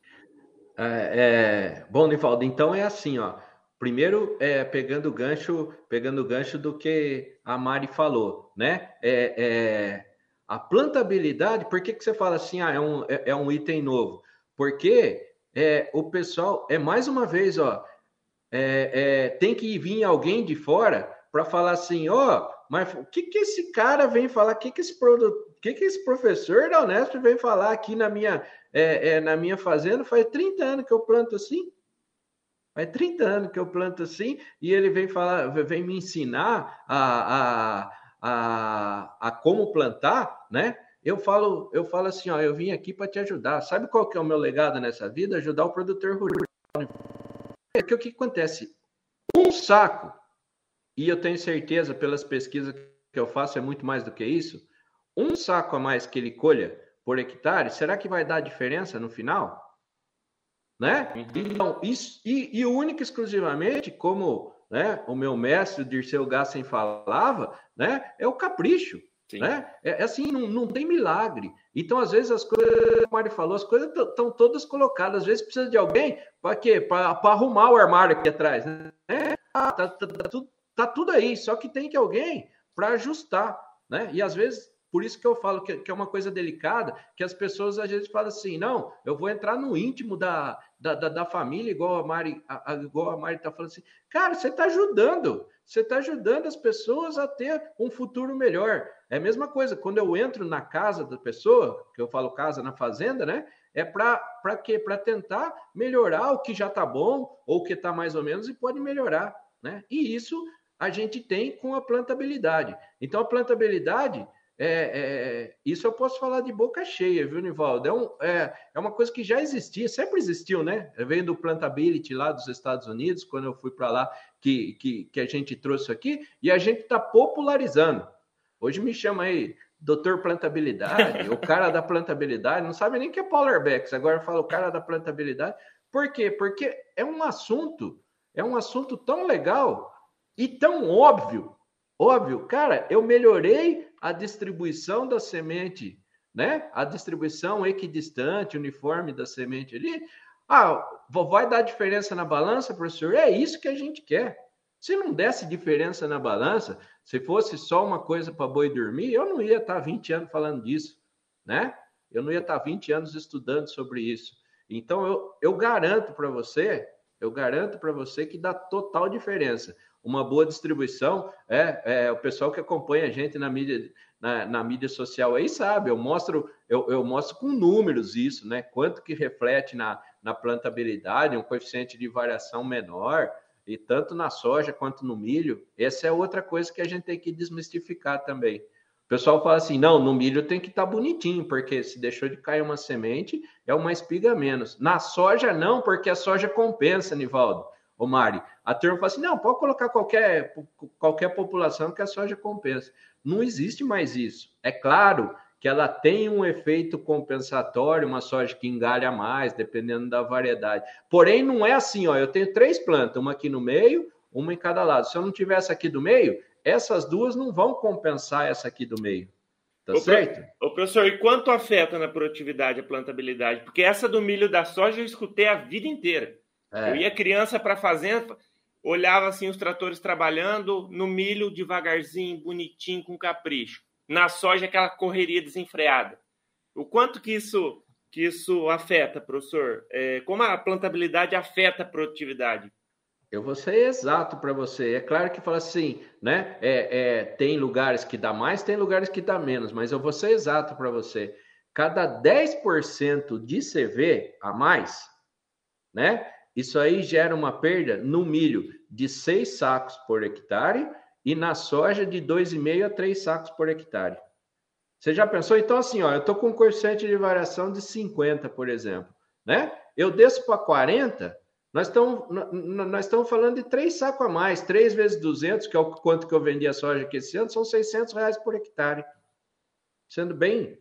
Bom, Nivaldo, então é assim, ó. Primeiro, pegando o gancho do que a Mari falou, né? A plantabilidade, por que você fala assim, é um item novo? Porque o pessoal, mais uma vez, ó, tem que vir alguém de fora para falar assim, mas o que esse cara vem falar? O que esse professor da Unesp vem falar aqui na minha fazenda? Faz 30 anos que eu planto assim. Faz 30 anos que eu planto assim, e ele vem me ensinar a como plantar, né? Eu falo assim, eu vim aqui para te ajudar. Sabe qual que é o meu legado nessa vida? Ajudar o produtor rural. Porque o que acontece? Um saco, e eu tenho certeza pelas pesquisas que eu faço, é muito mais do que isso, um saco a mais que ele colha por hectare, será que vai dar diferença no final? né? Então, isso, e única e exclusivamente, como, né, o meu mestre, o Dirceu Gassen, falava, né, é o capricho. Né? É assim, não tem milagre. Então, às vezes, as coisas, como o Mário falou, as coisas estão todas colocadas. Às vezes precisa de alguém para quê? Para arrumar o armário aqui atrás. Né? Tá tudo aí, só que tem que alguém para ajustar. Né? E às vezes, por isso que eu falo que é uma coisa delicada, que as pessoas às vezes falam assim, não, eu vou entrar no íntimo da família, igual a Mari está falando assim. Cara, você está ajudando as pessoas a ter um futuro melhor. É a mesma coisa, quando eu entro na casa da pessoa, que eu falo casa na fazenda, né? É para quê? Para tentar melhorar o que já está bom, ou o que está mais ou menos, e pode melhorar, né? E isso a gente tem com a plantabilidade. Então, a plantabilidade, isso eu posso falar de boca cheia, viu, Nivaldo? É uma coisa que já existia, sempre existiu, né? Veio do Plantability lá dos Estados Unidos, quando eu fui para lá, que a gente trouxe aqui, e a gente está popularizando. Hoje me chama aí doutor plantabilidade, o cara da plantabilidade, não sabe nem o que é Polar Becks, agora fala o cara da plantabilidade. Por quê? Porque é um assunto tão legal e tão óbvio. Óbvio, cara, eu melhorei a distribuição da semente, né? A distribuição equidistante, uniforme da semente ali. Vai dar diferença na balança, professor? É isso que a gente quer. Se não desse diferença na balança, se fosse só uma coisa para boi dormir, eu não ia estar 20 anos falando disso, né? Eu não ia estar 20 anos estudando sobre isso. Então, eu garanto para você que dá total diferença. Uma boa distribuição, o pessoal que acompanha a gente na mídia social aí sabe, eu mostro com números isso, né? Quanto que reflete na plantabilidade, um coeficiente de variação menor, e tanto na soja quanto no milho. Essa é outra coisa que a gente tem que desmistificar também. O pessoal fala assim, não, no milho tem que estar bonitinho, porque se deixou de cair uma semente, é uma espiga a menos. Na soja não, porque a soja compensa, Nivaldo. Ô Mari, a turma fala assim, não, pode colocar qualquer população que a soja compensa. Não existe mais isso. É claro que ela tem um efeito compensatório, uma soja que engalha mais, dependendo da variedade. Porém, não é assim, ó, eu tenho 3 plantas, uma aqui no meio, uma em cada lado. Se eu não tiver essa aqui do meio, essas duas não vão compensar essa aqui do meio. Tá certo? Ô, professor, e quanto afeta na produtividade a plantabilidade? Porque essa do milho da soja eu escutei a vida inteira. Eu ia criança para a fazenda, olhava assim os tratores trabalhando, no milho devagarzinho, bonitinho, com capricho. Na soja, aquela correria desenfreada. O quanto que isso afeta, professor? Como a plantabilidade afeta a produtividade? Eu vou ser exato para você. É claro que fala assim, né? Tem lugares que dá mais, tem lugares que dá menos, mas eu vou ser exato para você. Cada 10% de CV a mais, né? Isso aí gera uma perda no milho de 6 sacos por hectare e na soja de 2,5 a 3 sacos por hectare. Você já pensou? Então, assim, ó, eu estou com um coeficiente de variação de 50, por exemplo, né? Eu desço para 40, nós estamos falando de 3 sacos a mais, 3 vezes 200, que é o quanto que eu vendi a soja aqui esse ano, são R$600 por hectare. Sendo bem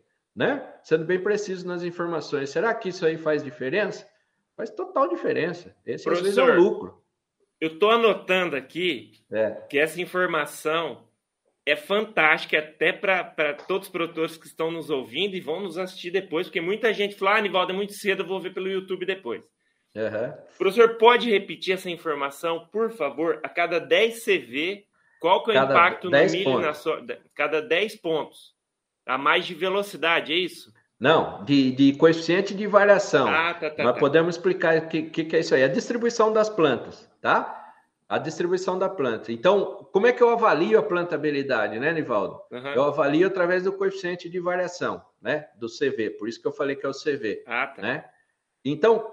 preciso nas informações. Será que isso aí faz diferença? Faz total diferença. Esse, professor, às vezes, é o lucro. Eu estou anotando aqui que essa informação é fantástica até para todos os produtores que estão nos ouvindo e vão nos assistir depois, porque muita gente fala, Nivaldo, é muito cedo, eu vou ver pelo YouTube depois. Professor, pode repetir essa informação, por favor? A cada 10 CV, qual que é o impacto no milho na soja? Cada 10 pontos. A mais de velocidade, é isso? Não, de coeficiente de variação. Nós podemos explicar o que é isso aí. A distribuição das plantas, tá? A distribuição da planta. Então, como é que eu avalio a plantabilidade, né, Nivaldo? Eu avalio através do coeficiente de variação, né? Do CV. Por isso que eu falei que é o CV. Né? Então,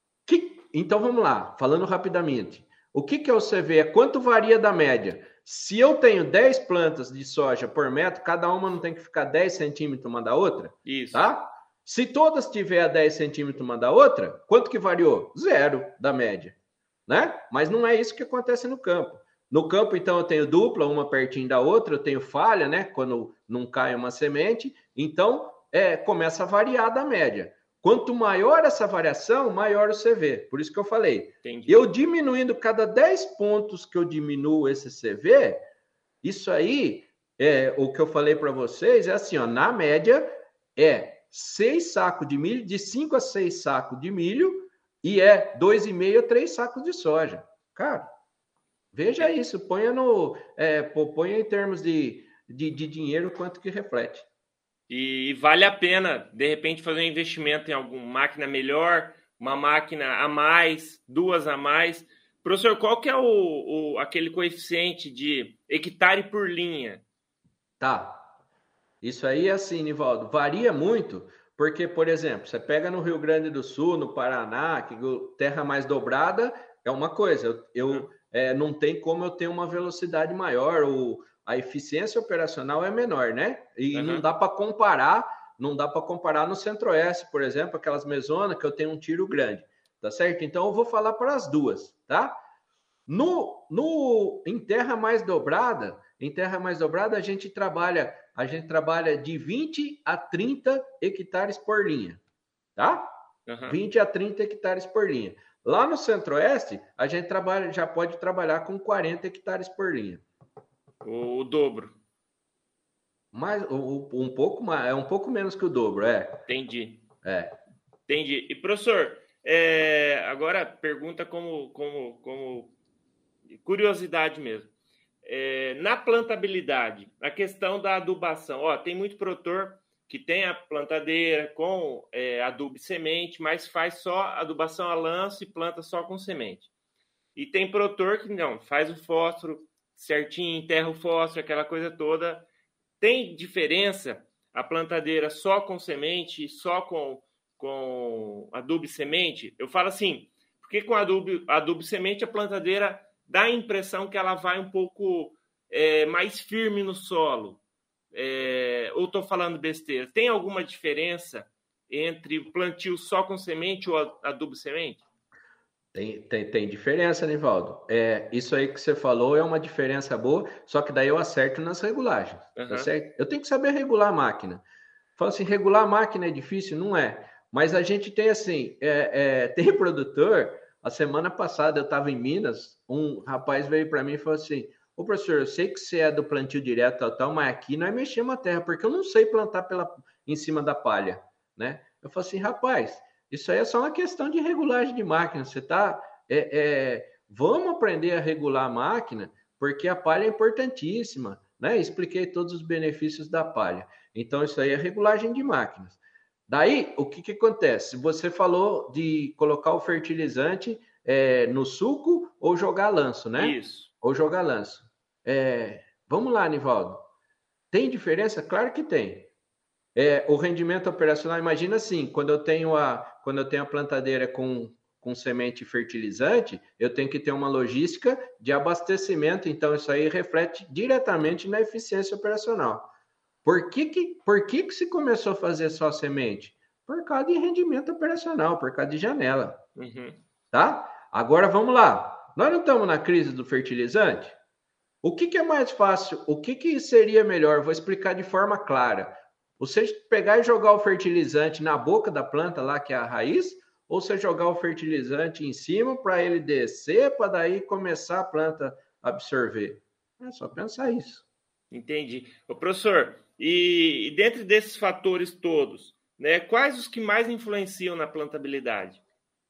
vamos lá, falando rapidamente. O que é o CV? É quanto varia da média. Se eu tenho 10 plantas de soja por metro, cada uma não tem que ficar 10 centímetros uma da outra? Isso. Tá? Se todas tiver a 10 centímetros uma da outra, quanto que variou? 0 da média. Né? Mas não é isso que acontece no campo. No campo, então, eu tenho dupla, uma pertinho da outra, eu tenho falha, né? Quando não cai uma semente, então começa a variar da média. Quanto maior essa variação, maior o CV. Por isso que eu falei. Entendi. Eu diminuindo cada 10 pontos que eu diminuo esse CV, isso aí, o que eu falei para vocês, é assim, ó, na média, 6 sacos de milho, de 5 a 6 sacos de milho, e 2,5 a 3 sacos de soja. Cara, veja isso, ponha em termos de dinheiro quanto que reflete. E vale a pena, de repente, fazer um investimento em alguma máquina melhor, uma máquina a mais, 2 a mais. Professor, qual que é aquele coeficiente de hectare por linha? Tá. Isso aí, assim, Nivaldo, varia muito, porque, por exemplo, você pega no Rio Grande do Sul, no Paraná, que terra mais dobrada é uma coisa. Não tem como eu ter uma velocidade maior, a eficiência operacional é menor, né? E não dá para comparar, no Centro-Oeste, por exemplo, aquelas mesonas que eu tenho um tiro grande, tá certo? Então eu vou falar para as duas, tá? Em terra mais dobrada, a gente trabalha de 20 a 30 hectares por linha, tá? 20 a 30 hectares por linha. Lá no Centro-Oeste, a gente já pode trabalhar com 40 hectares por linha. O dobro. Mais, um pouco menos que o dobro, Entendi. Entendi. E, professor, agora pergunta como curiosidade mesmo. Na plantabilidade, a questão da adubação. Tem muito produtor que tem a plantadeira com adubo e semente, mas faz só adubação a lanço e planta só com semente. E tem produtor que não, faz o fósforo certinho, enterra o fósforo, aquela coisa toda. Tem diferença a plantadeira só com semente e só com adubo e semente? Eu falo assim, porque com adubo e semente a plantadeira dá a impressão que ela vai um pouco mais firme no solo. Ou estou falando besteira? Tem alguma diferença entre o plantio só com semente ou adubo e semente? Tem diferença, Nivaldo. Isso aí que você falou é uma diferença boa, só que daí eu acerto nas regulagens, tá certo? Eu tenho que saber regular a máquina. Falo assim, regular a máquina é difícil? Não é. Mas a gente tem assim, tem produtor, a semana passada eu estava em Minas, um rapaz veio para mim e falou assim, ô professor, eu sei que você é do plantio direto tal, mas aqui nós mexemos a terra, porque eu não sei plantar em cima da palha, né? Eu falei assim, rapaz, isso aí é só uma questão de regulagem de máquina. Você tá... vamos aprender a regular a máquina, porque a palha é importantíssima, né? Expliquei todos os benefícios da palha. Então, isso aí é regulagem de máquinas. Daí, o que acontece? Você falou de colocar o fertilizante no suco ou jogar lanço, né? Isso. Ou jogar lanço. Vamos lá, Nivaldo. Tem diferença? Claro que tem. O rendimento operacional, imagina assim, quando eu tenho a plantadeira com semente fertilizante, eu tenho que ter uma logística de abastecimento, então isso aí reflete diretamente na eficiência operacional. Por que se começou a fazer só semente? Por causa de rendimento operacional, por causa de janela. Tá? Agora vamos lá. Nós não estamos na crise do fertilizante? O que é mais fácil? O que seria melhor? Vou explicar de forma clara. Você pegar e jogar o fertilizante na boca da planta lá, que é a raiz, ou você jogar o fertilizante em cima para ele descer, para daí começar a planta a absorver? É só pensar isso. Entendi. Ô, professor, e dentro desses fatores todos, né, quais os que mais influenciam na plantabilidade?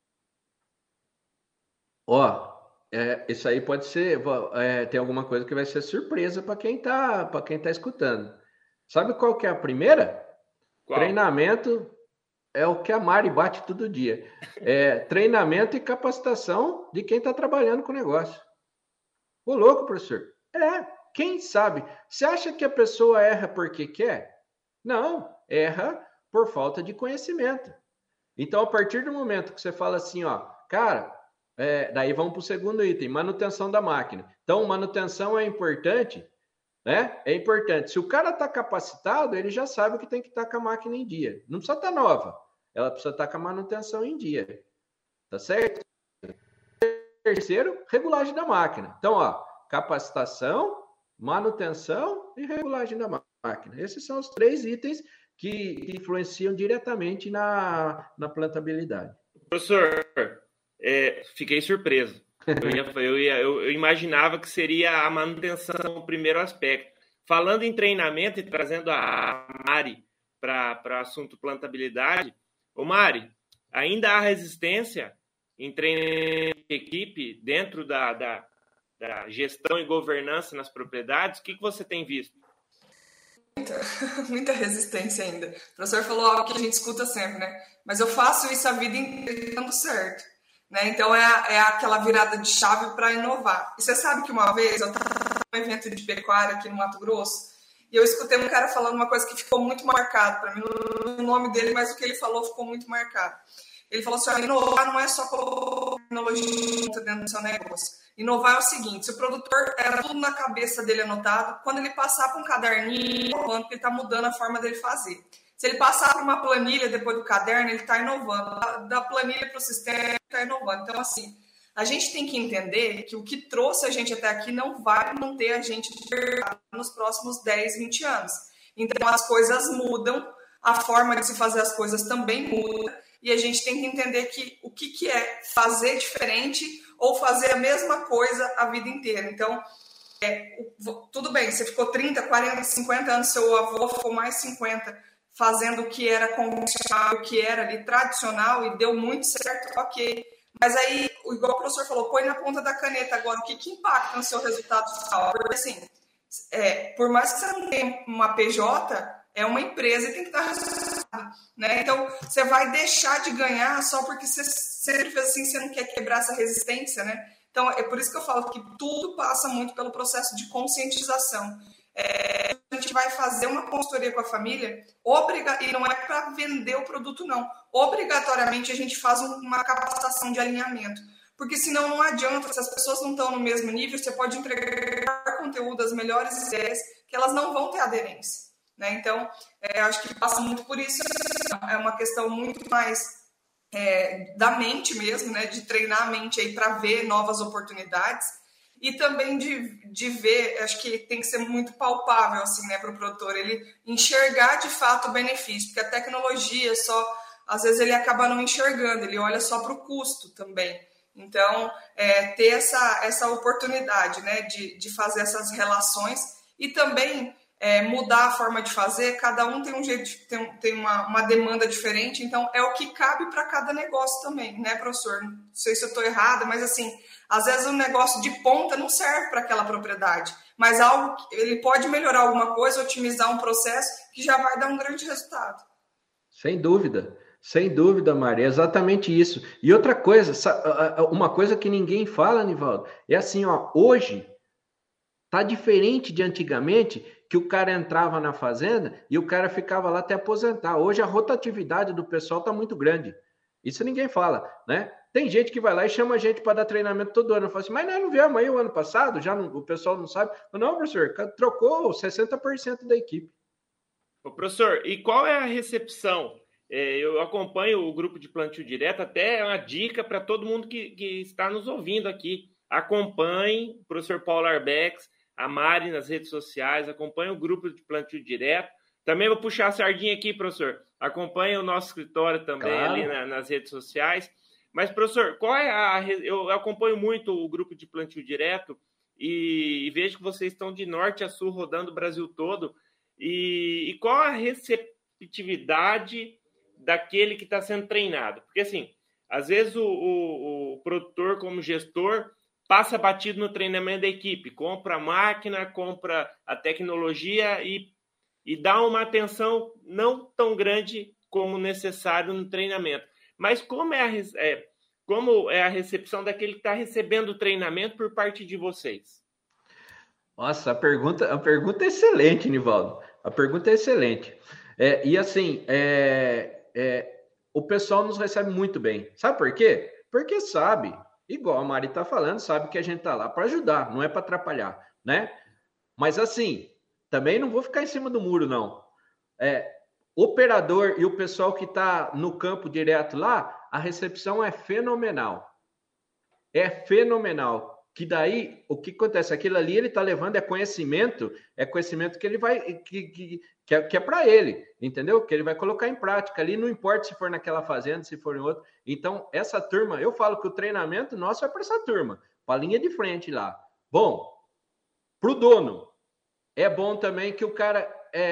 Isso aí pode ser... tem alguma coisa que vai ser surpresa para quem tá escutando. Sabe qual que é a primeira? Qual? Treinamento é o que a Mari bate todo dia. Treinamento e capacitação de quem está trabalhando com o negócio. Ô, louco, professor. Quem sabe? Você acha que a pessoa erra porque quer? Não, erra por falta de conhecimento. Então, a partir do momento que você fala assim, cara, daí vamos para o segundo item, manutenção da máquina. Então, manutenção é importante, né? É importante. Se o cara está capacitado, ele já sabe que tem que estar com a máquina em dia. Não precisa estar nova. Ela precisa estar com a manutenção em dia. Tá certo? Terceiro, regulagem da máquina. Então, capacitação, manutenção e regulagem da máquina. Esses são os 3 itens que influenciam diretamente na plantabilidade. Professor, fiquei surpreso. Eu imaginava que seria a manutenção o primeiro aspecto. Falando em treinamento e trazendo a Mari para o assunto plantabilidade, ô Mari, ainda há resistência em treinamento de equipe dentro da gestão e governança nas propriedades? O que você tem visto? Muita resistência ainda. O professor falou algo que a gente escuta sempre, né? Mas eu faço isso a vida inteira dando certo. Né? Então é aquela virada de chave para inovar. E você sabe que uma vez eu estava num evento de pecuária aqui no Mato Grosso e eu escutei um cara falando uma coisa que ficou muito marcado para mim, não o nome dele, mas o que ele falou ficou muito marcado. Ele falou assim, inovar não é só colocar tecnologia dentro do seu negócio. Inovar é o seguinte, se o produtor era tudo na cabeça dele anotado, quando ele passar para um caderninho, ele está mudando a forma dele fazer. Se ele passar para uma planilha depois do caderno, ele está inovando. Da planilha para o sistema, ele está inovando. Então, assim, a gente tem que entender que o que trouxe a gente até aqui não vai manter a gente nos próximos 10, 20 anos. Então, as coisas mudam, a forma de se fazer as coisas também muda, e a gente tem que entender que o que é fazer diferente ou fazer a mesma coisa a vida inteira. Então, tudo bem, você ficou 30, 40, 50 anos, seu avô ficou mais 50 fazendo o que era convencional, o que era ali tradicional e deu muito certo, ok. Mas aí, igual o professor falou, põe na ponta da caneta agora, o que impacta no seu resultado final? Porque assim, por mais que você não tenha uma PJ, é uma empresa e tem que dar resultado, né? Então, você vai deixar de ganhar só porque você sempre fez assim, você não quer quebrar essa resistência, né? Então, é por isso que eu falo que tudo passa muito pelo processo de conscientização. A gente vai fazer uma consultoria com a família, e não é para vender o produto, não. Obrigatoriamente, a gente faz uma capacitação de alinhamento. Porque senão não adianta, se as pessoas não estão no mesmo nível, você pode entregar conteúdo, as melhores ideias, que elas não vão ter aderência. Né? Então, acho que passa muito por isso. É uma questão muito mais da mente mesmo, né? De treinar a mente aí para ver novas oportunidades. E também de ver, acho que tem que ser muito palpável assim, né, para o produtor, ele enxergar de fato o benefício, porque a tecnologia às vezes ele acaba não enxergando, ele olha só para o custo também. Então, ter essa oportunidade, né, de fazer essas relações e também mudar a forma de fazer, cada um tem um jeito, tem uma demanda diferente, então é o que cabe para cada negócio também, né, professor? Não sei se eu estou errada, mas assim, às vezes o negócio de ponta não serve para aquela propriedade, mas ele pode melhorar alguma coisa, otimizar um processo que já vai dar um grande resultado. Sem dúvida, Maria, é exatamente isso. E outra coisa, uma coisa que ninguém fala, Nivaldo, é assim, ó, hoje tá diferente de antigamente, que o cara entrava na fazenda e o cara ficava lá até aposentar. Hoje a rotatividade do pessoal tá muito grande. Isso ninguém fala, né? Tem gente que vai lá e chama a gente para dar treinamento todo ano. Fala assim, mas nós não viemos aí o ano passado? O pessoal não sabe. Não, professor, trocou 60% da equipe. Ô, professor, e qual é a recepção? Eu acompanho o grupo de plantio direto, até é uma dica para todo mundo que está nos ouvindo aqui. Acompanhe o professor Paulo Arbex, a Mari nas redes sociais, acompanhe o grupo de plantio direto. Também vou puxar a sardinha aqui, professor. Acompanhe o nosso escritório também, claro, ali nas redes sociais. Mas, professor, eu acompanho muito o grupo de plantio direto e vejo que vocês estão de norte a sul rodando o Brasil todo. E qual a receptividade daquele que está sendo treinado? Porque, assim, às vezes o produtor, como gestor, passa batido no treinamento da equipe, compra a máquina, compra a tecnologia e dá uma atenção não tão grande como necessário no treinamento. Mas como é a recepção daquele que está recebendo o treinamento por parte de vocês? Nossa, a pergunta é excelente, Nivaldo. A pergunta é excelente. E assim, o pessoal nos recebe muito bem. Sabe por quê? Porque sabe, igual a Mari está falando, sabe que a gente está lá para ajudar, não é para atrapalhar, né? Mas assim, também não vou ficar em cima do muro, não. Operador e o pessoal que está no campo direto lá, a recepção é fenomenal. É fenomenal. que daí, o que acontece? Aquilo ali ele está levando é conhecimento que ele vai, que é para ele, entendeu? Que ele vai colocar em prática ali, não importa se for naquela fazenda, se for em outra. Então, essa turma, eu falo que o treinamento nosso é para essa turma, para a linha de frente lá. Bom, para o dono, é bom também que o cara,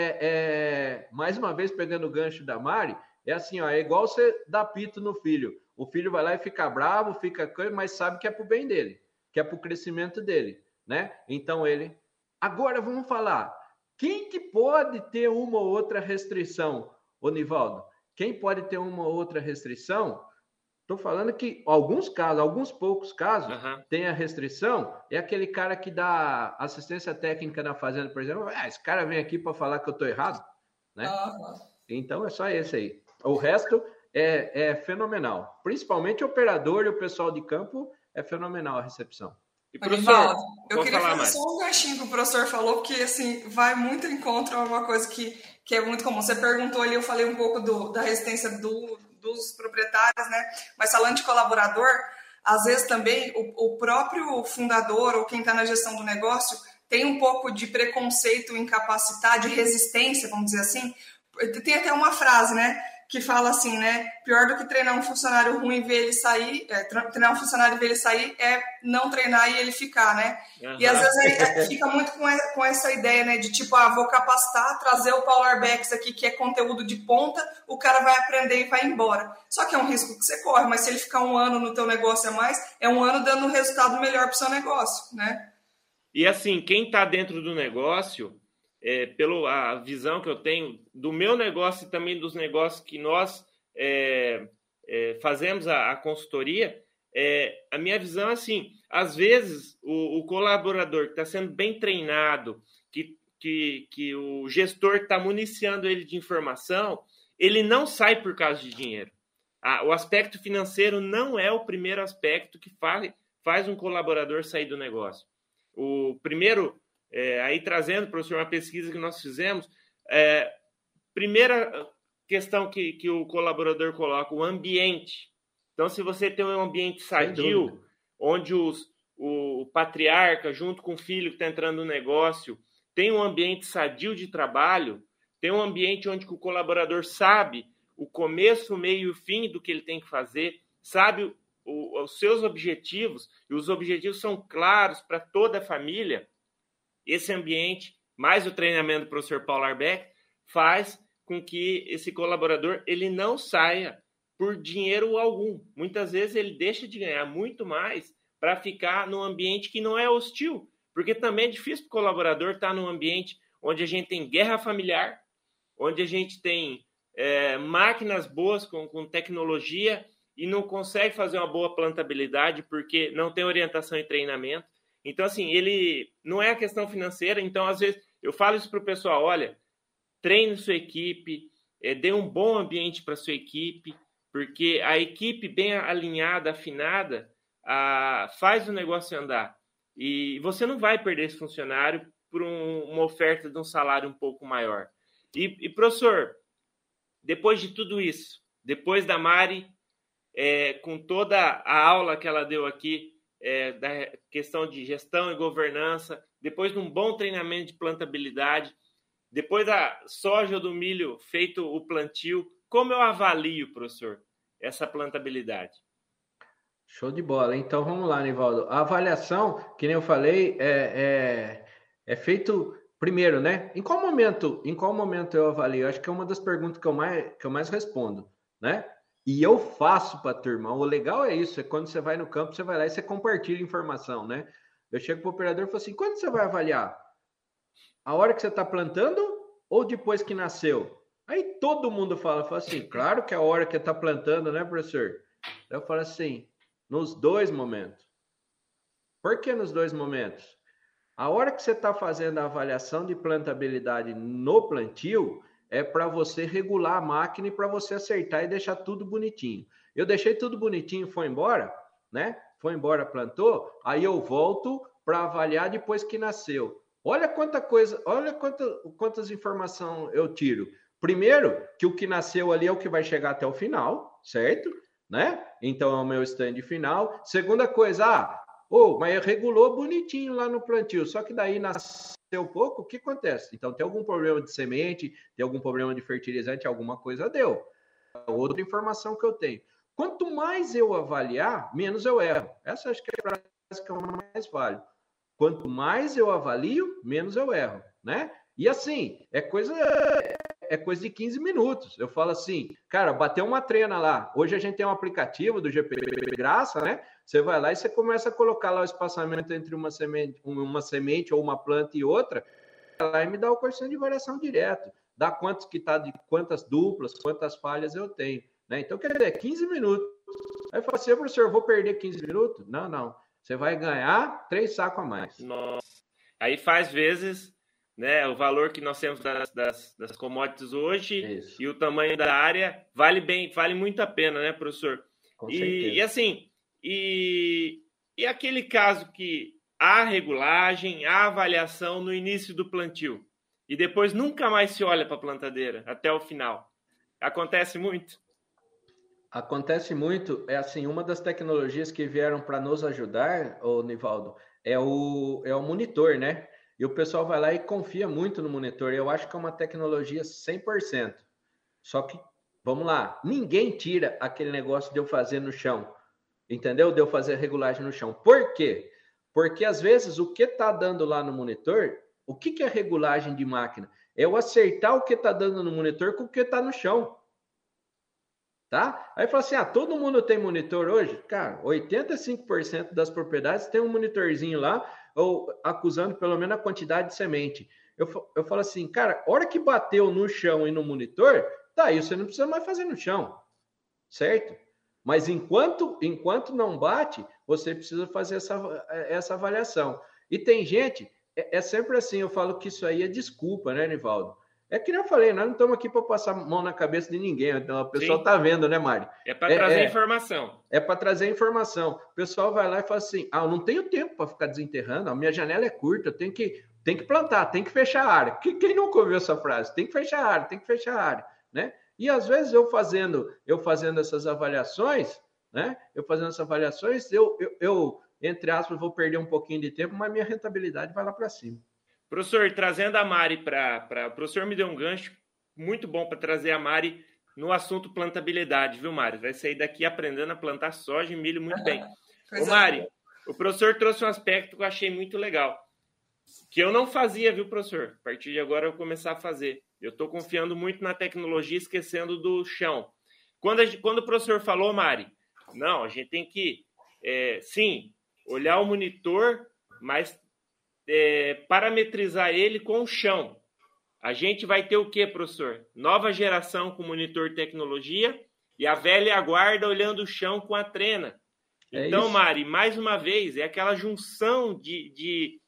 mais uma vez, pegando o gancho da Mari, é assim, ó, é igual você dar pito no filho. O filho vai lá e fica bravo, mas sabe que é para o bem dele, que é para o crescimento dele, né? Então ele... Agora vamos falar, quem que pode ter uma ou outra restrição, ô Nivaldo? Quem pode ter uma ou outra restrição? Estou falando que alguns poucos casos, tem a restrição, é aquele cara que dá assistência técnica na fazenda, por exemplo, esse cara vem aqui para falar que eu estou errado, né? Então é só esse aí. O resto é fenomenal. Principalmente o operador e o pessoal de campo, é fenomenal a recepção. E professor, eu queria fazer só um ganchinho que o professor falou, porque assim, vai muito em encontro a uma coisa que é muito comum. Você perguntou ali, eu falei um pouco da resistência dos proprietários, né? Mas falando de colaborador, às vezes também o próprio fundador ou quem está na gestão do negócio tem um pouco de preconceito, incapacidade, resistência, vamos dizer assim. Tem até uma frase, né? Que fala assim, né? Pior do que treinar um funcionário ruim e ver ele sair, treinar um funcionário e ver ele sair é não treinar e ele ficar, né? E às vezes fica muito com essa ideia, né? De tipo, vou capacitar, trazer o Paulo Arbex aqui, que é conteúdo de ponta, o cara vai aprender e vai embora. Só que é um risco que você corre, mas se ele ficar um ano no teu negócio a mais, é um ano dando um resultado melhor para o seu negócio, né? E assim, quem está dentro do negócio... pela visão que eu tenho do meu negócio e também dos negócios que nós fazemos a consultoria, a minha visão é assim, às vezes o colaborador que está sendo bem treinado, que o gestor está municiando ele de informação, ele não sai por causa de dinheiro. O aspecto financeiro não é o primeiro aspecto que faz um colaborador sair do negócio. O primeiro... aí trazendo, professor, uma pesquisa que nós fizemos, primeira questão que o colaborador coloca, o ambiente. Então, se você tem um ambiente sadio, onde o patriarca, junto com o filho que está entrando no negócio, tem um ambiente sadio de trabalho, tem um ambiente onde o colaborador sabe o começo, o meio e o fim do que ele tem que fazer, sabe os seus objetivos, e os objetivos são claros para toda a família. Esse ambiente, mais o treinamento do professor Paulo Arbeck, faz com que esse colaborador ele não saia por dinheiro algum. Muitas vezes ele deixa de ganhar muito mais para ficar num ambiente que não é hostil, porque também é difícil para o colaborador estar num ambiente onde a gente tem guerra familiar, onde a gente tem máquinas boas com tecnologia e não consegue fazer uma boa plantabilidade porque não tem orientação e treinamento. Então, assim, ele não é a questão financeira. Então, às vezes, eu falo isso para o pessoal, olha, treine sua equipe, dê um bom ambiente para sua equipe, porque a equipe bem alinhada, afinada, faz o negócio andar. E você não vai perder esse funcionário por uma oferta de um salário um pouco maior. E professor, depois de tudo isso, depois da Mari, com toda a aula que ela deu aqui, da questão de gestão e governança, depois de um bom treinamento de plantabilidade, depois da soja ou do milho feito o plantio, como eu avalio, professor, essa plantabilidade? Show de bola. Então, vamos lá, Nivaldo. A avaliação, que nem eu falei, é feito primeiro, né? Em qual momento eu avalio? Eu acho que é uma das perguntas que eu mais respondo, né? E eu faço para a turma. O legal é isso, é quando você vai no campo, você vai lá e você compartilha informação, né? Eu chego para o operador e falo assim, quando você vai avaliar? A hora que você está plantando ou depois que nasceu? Aí todo mundo fala assim, claro que é a hora que está plantando, né, professor? Eu falo assim, nos dois momentos. Por que nos dois momentos? A hora que você está fazendo a avaliação de plantabilidade no plantio, é para você regular a máquina e para você acertar e deixar tudo bonitinho. Eu deixei tudo bonitinho, foi embora, né? Foi embora, plantou, aí eu volto para avaliar depois que nasceu. Olha quanta coisa, olha quantas informações eu tiro. Primeiro, que o que nasceu ali é o que vai chegar até o final, certo? Né? Então é o meu stand final. Segunda coisa, Mas regulou bonitinho lá no plantio, só que daí nasceu pouco, o que acontece? Então tem algum problema de semente, tem algum problema de fertilizante, alguma coisa deu. Outra informação que eu tenho. Quanto mais eu avaliar, menos eu erro. Essa acho que é a frase que eu mais vale. Quanto mais eu avalio, menos eu erro, né? E assim, é coisa de 15 minutos. Eu falo assim, cara, bateu uma trena lá. Hoje a gente tem um aplicativo do GP Graça, né? Você vai lá e você começa a colocar lá o espaçamento entre uma semente ou uma planta e outra. Lá e me dá o coeficiente de variação direto. Dá quantos que tá de quantas duplas, quantas falhas eu tenho, né? Então, quer dizer, 15 minutos. Aí eu falo assim, professor, eu vou perder 15 minutos? Não. Você vai ganhar 3 sacos a mais. Nossa. Aí faz vezes, né, o valor que nós temos das commodities hoje. Isso. E o tamanho da área vale muito a pena, né, professor? Com certeza. E assim, e aquele caso que há regulagem, há avaliação no início do plantio e depois nunca mais se olha para a plantadeira até o final. Acontece muito? Acontece muito. É assim, uma das tecnologias que vieram para nos ajudar, Nivaldo, é o monitor, né? E o pessoal vai lá e confia muito no monitor. Eu acho que é uma tecnologia 100%. Só que, vamos lá, ninguém tira aquele negócio de eu fazer no chão, entendeu? De eu fazer regulagem no chão. Por quê? Porque, às vezes, o que está dando lá no monitor, o que é regulagem de máquina? É eu acertar o que está dando no monitor com o que está no chão. Tá? Aí fala assim, todo mundo tem monitor hoje? Cara, 85% das propriedades tem um monitorzinho lá, ou acusando pelo menos a quantidade de semente. Eu falo assim, cara, hora que bateu no chão e no monitor, tá aí, você não precisa mais fazer no chão, certo? Mas enquanto não bate, você precisa fazer essa avaliação. E tem gente, é sempre assim, eu falo que isso aí é desculpa, né, Nivaldo? É que nem eu falei, nós não estamos aqui para passar mão na cabeça de ninguém. Então, o pessoal está vendo, né, Mário? É para trazer informação. É para trazer informação. O pessoal vai lá e fala assim, eu não tenho tempo para ficar desenterrando, a minha janela é curta, eu tenho que plantar, tem que fechar a área. Quem nunca ouviu essa frase? Tem que fechar a área, né? E às vezes eu fazendo essas avaliações, né? Eu entre aspas, vou perder um pouquinho de tempo, mas minha rentabilidade vai lá para cima. Professor, trazendo a Mari o professor me deu um gancho muito bom para trazer a Mari no assunto plantabilidade, viu, Mari? Vai sair daqui aprendendo a plantar soja e milho muito bem. Ô, Mari, o professor trouxe um aspecto que eu achei muito legal, que eu não fazia, viu, professor? A partir de agora eu vou começar a fazer. Eu estou confiando muito na tecnologia, esquecendo do chão. Quando o professor falou, Mari, não, a gente tem que, sim, olhar o monitor, mas parametrizar ele com o chão. A gente vai ter o quê, professor? Nova geração com monitor tecnologia e a velha guarda olhando o chão com a trena. Então, Mari, mais uma vez, é aquela junção de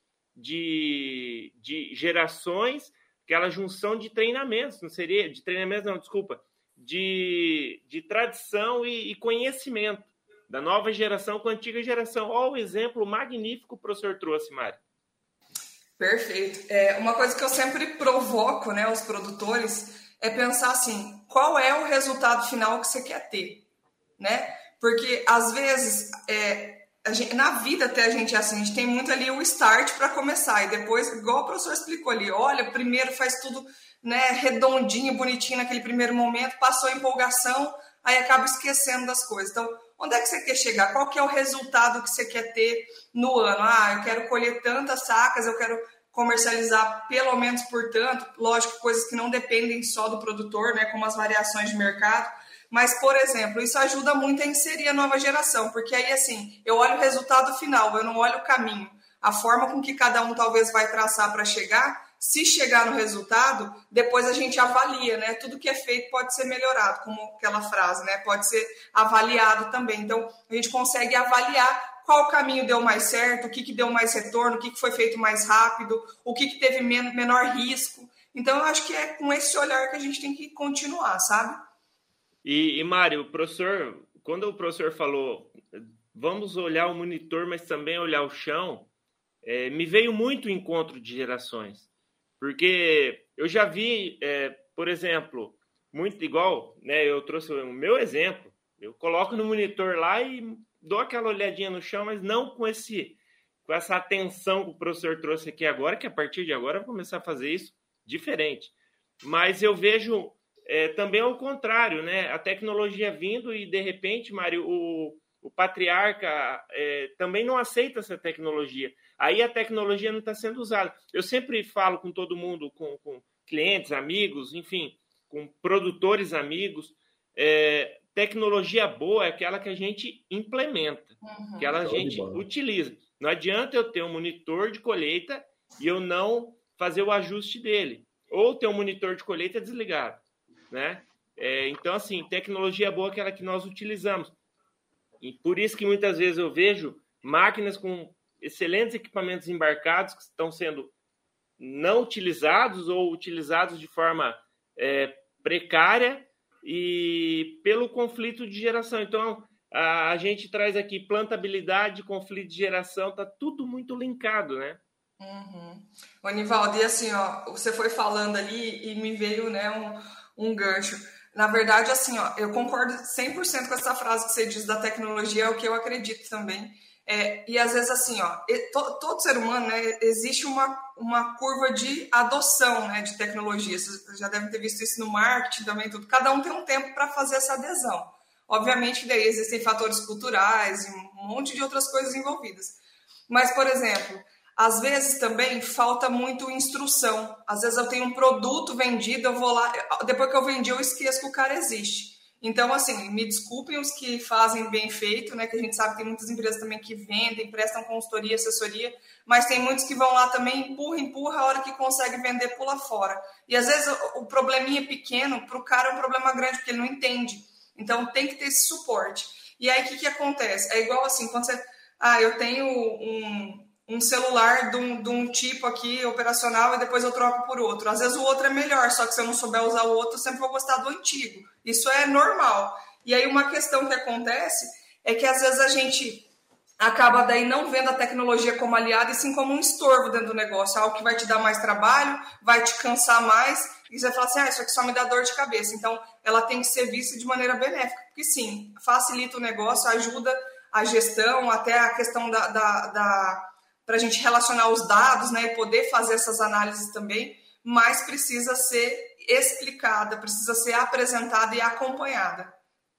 gerações, aquela junção de treinamentos, não seria? De treinamentos, não, desculpa. De tradição e conhecimento da nova geração com a antiga geração. Olha o exemplo magnífico que o professor trouxe, Mari. Perfeito. Uma coisa que eu sempre provoco, né, os produtores é pensar assim, qual é o resultado final que você quer ter, né? Porque, às vezes, na vida até a gente é assim, a gente tem muito ali o start para começar e depois, igual o professor explicou ali, olha, primeiro faz tudo, né, redondinho, bonitinho naquele primeiro momento, passou a empolgação, aí acaba esquecendo das coisas. Então, onde é que você quer chegar? Qual que é o resultado que você quer ter no ano? Eu quero colher tantas sacas, eu quero comercializar pelo menos por tanto. Lógico, coisas que não dependem só do produtor, né, como as variações de mercado. Mas, por exemplo, isso ajuda muito a inserir a nova geração, porque aí, assim, eu olho o resultado final, eu não olho o caminho. A forma com que cada um talvez vai traçar para chegar, se chegar no resultado, depois a gente avalia, né? Tudo que é feito pode ser melhorado, como aquela frase, né? Pode ser avaliado também. Então, a gente consegue avaliar qual caminho deu mais certo, o que deu mais retorno, o que foi feito mais rápido, o que teve menor risco. Então, eu acho que é com esse olhar que a gente tem que continuar, sabe? E Mário, quando o professor falou, vamos olhar o monitor, mas também olhar o chão, me veio muito o encontro de gerações. Porque eu já vi, por exemplo, muito igual, né? Eu trouxe o meu exemplo. Eu coloco no monitor lá e dou aquela olhadinha no chão, mas não com essa atenção que o professor trouxe aqui agora, que a partir de agora eu vou começar a fazer isso diferente. Mas eu vejo também ao contrário, né? A tecnologia vindo e, de repente, Mário, o patriarca também não aceita essa tecnologia. Aí a tecnologia não está sendo usada. Eu sempre falo com todo mundo, com clientes, amigos, enfim, com produtores amigos, tecnologia boa é aquela que a gente implementa, aquela que a gente utiliza. Não adianta eu ter um monitor de colheita e eu não fazer o ajuste dele, ou ter um monitor de colheita desligado, né? Então, assim, tecnologia boa é aquela que nós utilizamos. E por isso que muitas vezes eu vejo máquinas com excelentes equipamentos embarcados que estão sendo não utilizados ou utilizados de forma precária e pelo conflito de geração. Então, a gente traz aqui plantabilidade, conflito de geração, tá tudo muito linkado, né? Ô, Nivaldo, e assim, ó, você foi falando ali e me veio, né, um gancho. Na verdade, assim, ó, eu concordo 100% com essa frase que você diz da tecnologia, é o que eu acredito também. E às vezes, assim, ó, todo ser humano, né, existe uma curva de adoção, né, de tecnologia. Vocês já devem ter visto isso no marketing também, tudo. Cada um tem um tempo para fazer essa adesão. Obviamente que daí existem fatores culturais e um monte de outras coisas envolvidas. Mas, por exemplo, às vezes também falta muito instrução. Às vezes eu tenho um produto vendido, eu vou lá, depois que eu vendi eu esqueço que o cara existe. Então, assim, me desculpem os que fazem bem feito, né? Que a gente sabe que tem muitas empresas também que vendem, prestam consultoria, assessoria, mas tem muitos que vão lá também, empurra, a hora que consegue vender, pula fora. E às vezes o probleminha pequeno, para o cara é um problema grande, porque ele não entende. Então, tem que ter esse suporte. E aí, o que acontece? É igual assim, quando você... eu tenho um celular de um tipo aqui, operacional, e depois eu troco por outro. Às vezes o outro é melhor, só que se eu não souber usar o outro, eu sempre vou gostar do antigo. Isso é normal. E aí uma questão que acontece é que às vezes a gente acaba daí não vendo a tecnologia como aliada, e sim como um estorvo dentro do negócio, algo que vai te dar mais trabalho, vai te cansar mais, e você fala assim, isso aqui só me dá dor de cabeça. Então, ela tem que ser vista de maneira benéfica, porque sim, facilita o negócio, ajuda a gestão, até a questão para a gente relacionar os dados, né, e poder fazer essas análises também, mas precisa ser explicada, precisa ser apresentada e acompanhada.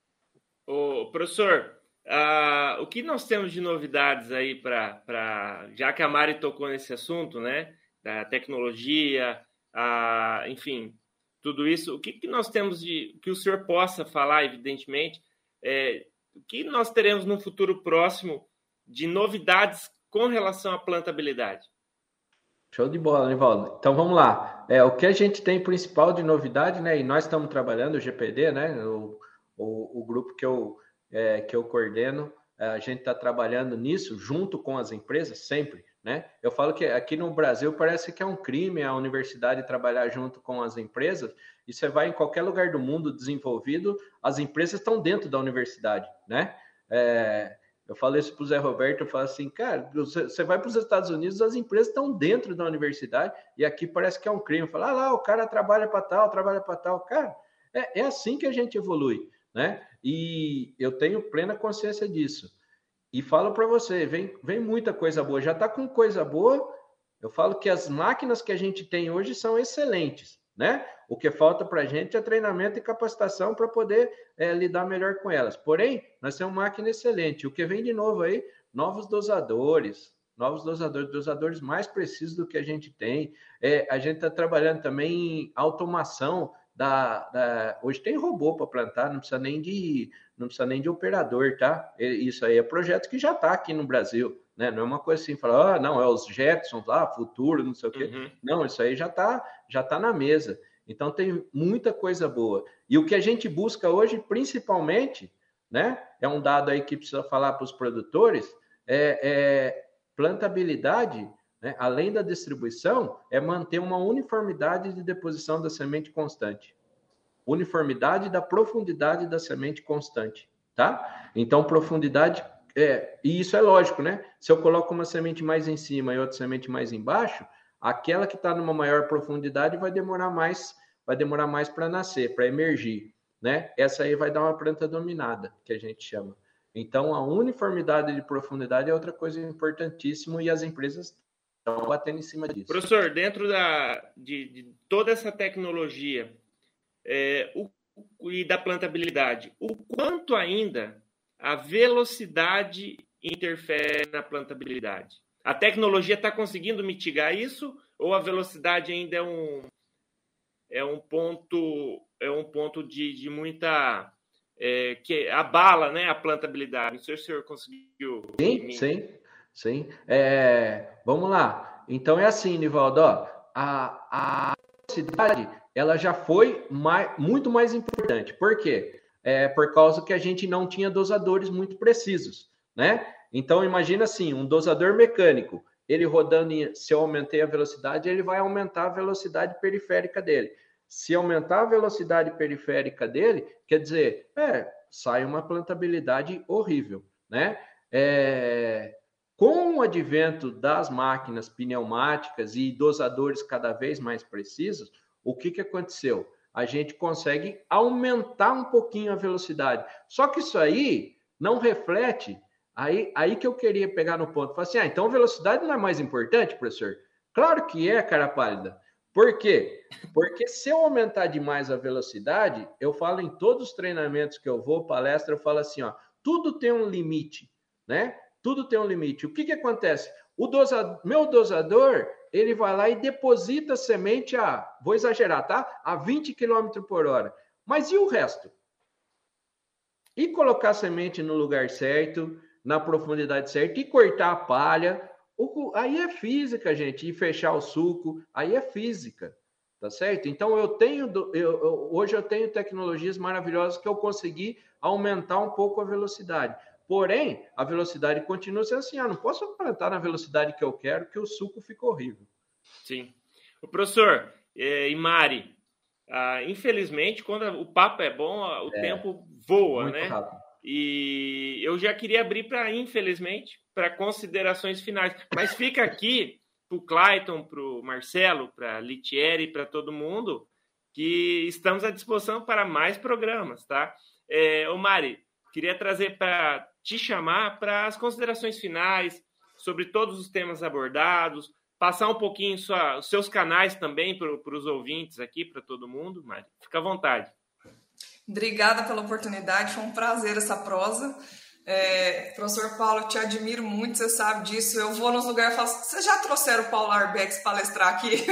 Professor, o que nós temos de novidades aí já que a Mari tocou nesse assunto, né, da tecnologia, enfim, tudo isso, o que nós temos que o senhor possa falar, evidentemente, o que nós teremos no futuro próximo de novidades com relação à plantabilidade? Show de bola, Nivaldo. Então vamos lá. O que a gente tem principal de novidade, né? E nós estamos trabalhando o GPD, né? O grupo que eu coordeno, a gente está trabalhando nisso junto com as empresas sempre, né? Eu falo que aqui no Brasil parece que é um crime a universidade trabalhar junto com as empresas. E você vai em qualquer lugar do mundo desenvolvido, as empresas estão dentro da universidade, né? Eu falei isso para o Zé Roberto, eu falo assim, cara, você vai para os Estados Unidos, as empresas estão dentro da universidade, e aqui parece que é um crime. Fala, lá, o cara trabalha para tal. Cara, é assim que a gente evolui, né? E eu tenho plena consciência disso. E falo para você, vem muita coisa boa. Já está com coisa boa, eu falo que as máquinas que a gente tem hoje são excelentes, né? O que falta para a gente é treinamento e capacitação para poder lidar melhor com elas. Porém, nós temos uma máquina excelente. O que vem de novo aí, novos dosadores mais precisos do que a gente tem. A gente está trabalhando também em automação hoje tem robô para plantar, não precisa nem de operador, tá? Isso aí é projeto que já está aqui no Brasil, né? Não é uma coisa assim, falar, não, é os Jetsons lá, futuro, não sei o quê. Uhum. Não, isso aí já tá na mesa. Então tem muita coisa boa. E o que a gente busca hoje, principalmente, né? É um dado aí que precisa falar para os produtores, plantabilidade, né? Além da distribuição, é manter uma uniformidade de deposição da semente constante. Uniformidade da profundidade da semente constante, tá? Então, profundidade, e isso é lógico, né? Se eu coloco uma semente mais em cima e outra semente mais embaixo, aquela que está numa maior profundidade vai demorar mais para nascer, para emergir, né? Essa aí vai dar uma planta dominada, que a gente chama. Então, a uniformidade de profundidade é outra coisa importantíssima e as empresas estão batendo em cima disso. Professor, dentro de toda essa tecnologia e da plantabilidade, o quanto ainda a velocidade interfere na plantabilidade? A tecnologia está conseguindo mitigar isso ou a velocidade ainda é um ponto de muita que abala, né, a plantabilidade? Não sei se o senhor conseguiu. Sim. Vamos lá. Então é assim, Nivaldo, a velocidade ela já foi muito mais importante. Por quê? Por causa que a gente não tinha dosadores muito precisos, né? Então imagina assim, um dosador mecânico, ele rodando, se eu aumentei a velocidade, ele vai aumentar a velocidade periférica dele. Se aumentar a velocidade periférica dele, quer dizer, sai uma plantabilidade horrível, né? Com o advento das máquinas pneumáticas e dosadores cada vez mais precisos, o que aconteceu? A gente consegue aumentar um pouquinho a velocidade. Só que isso aí não reflete. Aí que eu queria pegar no ponto. Falar assim, então a velocidade não é mais importante, professor? Claro que é, cara pálida. Por quê? Porque se eu aumentar demais a velocidade, eu falo em todos os treinamentos que eu vou, palestra, eu falo assim, tudo tem um limite, né? Tudo tem um limite. O que acontece? Meu dosador, ele vai lá e deposita a semente vou exagerar, tá? A 20 km por hora. Mas e o resto? E colocar a semente no lugar certo, na profundidade certa, e cortar a palha. Aí é física, gente, e fechar o suco, aí é física, tá certo? Então, hoje eu tenho tecnologias maravilhosas que eu consegui aumentar um pouco a velocidade. Porém, a velocidade continua sendo assim, não posso plantar na velocidade que eu quero, que o suco fica horrível. Sim. O professor e Mari, infelizmente, quando o papo é bom, o tempo voa, muito né? Rápido. E eu já queria abrir infelizmente, para considerações finais. Mas fica aqui para o Clayton, para o Marcelo, para a Litieri, para todo mundo, que estamos à disposição para mais programas, tá? Ô Mari, queria trazer para te chamar para as considerações finais sobre todos os temas abordados, passar um pouquinho os seus canais também para os ouvintes aqui, para todo mundo, Mari. Fica à vontade. Obrigada pela oportunidade, foi um prazer essa prosa. Professor Paulo, eu te admiro muito, você sabe disso. Eu vou nos lugares e falo, vocês já trouxeram o Paulo Arbex palestrar aqui?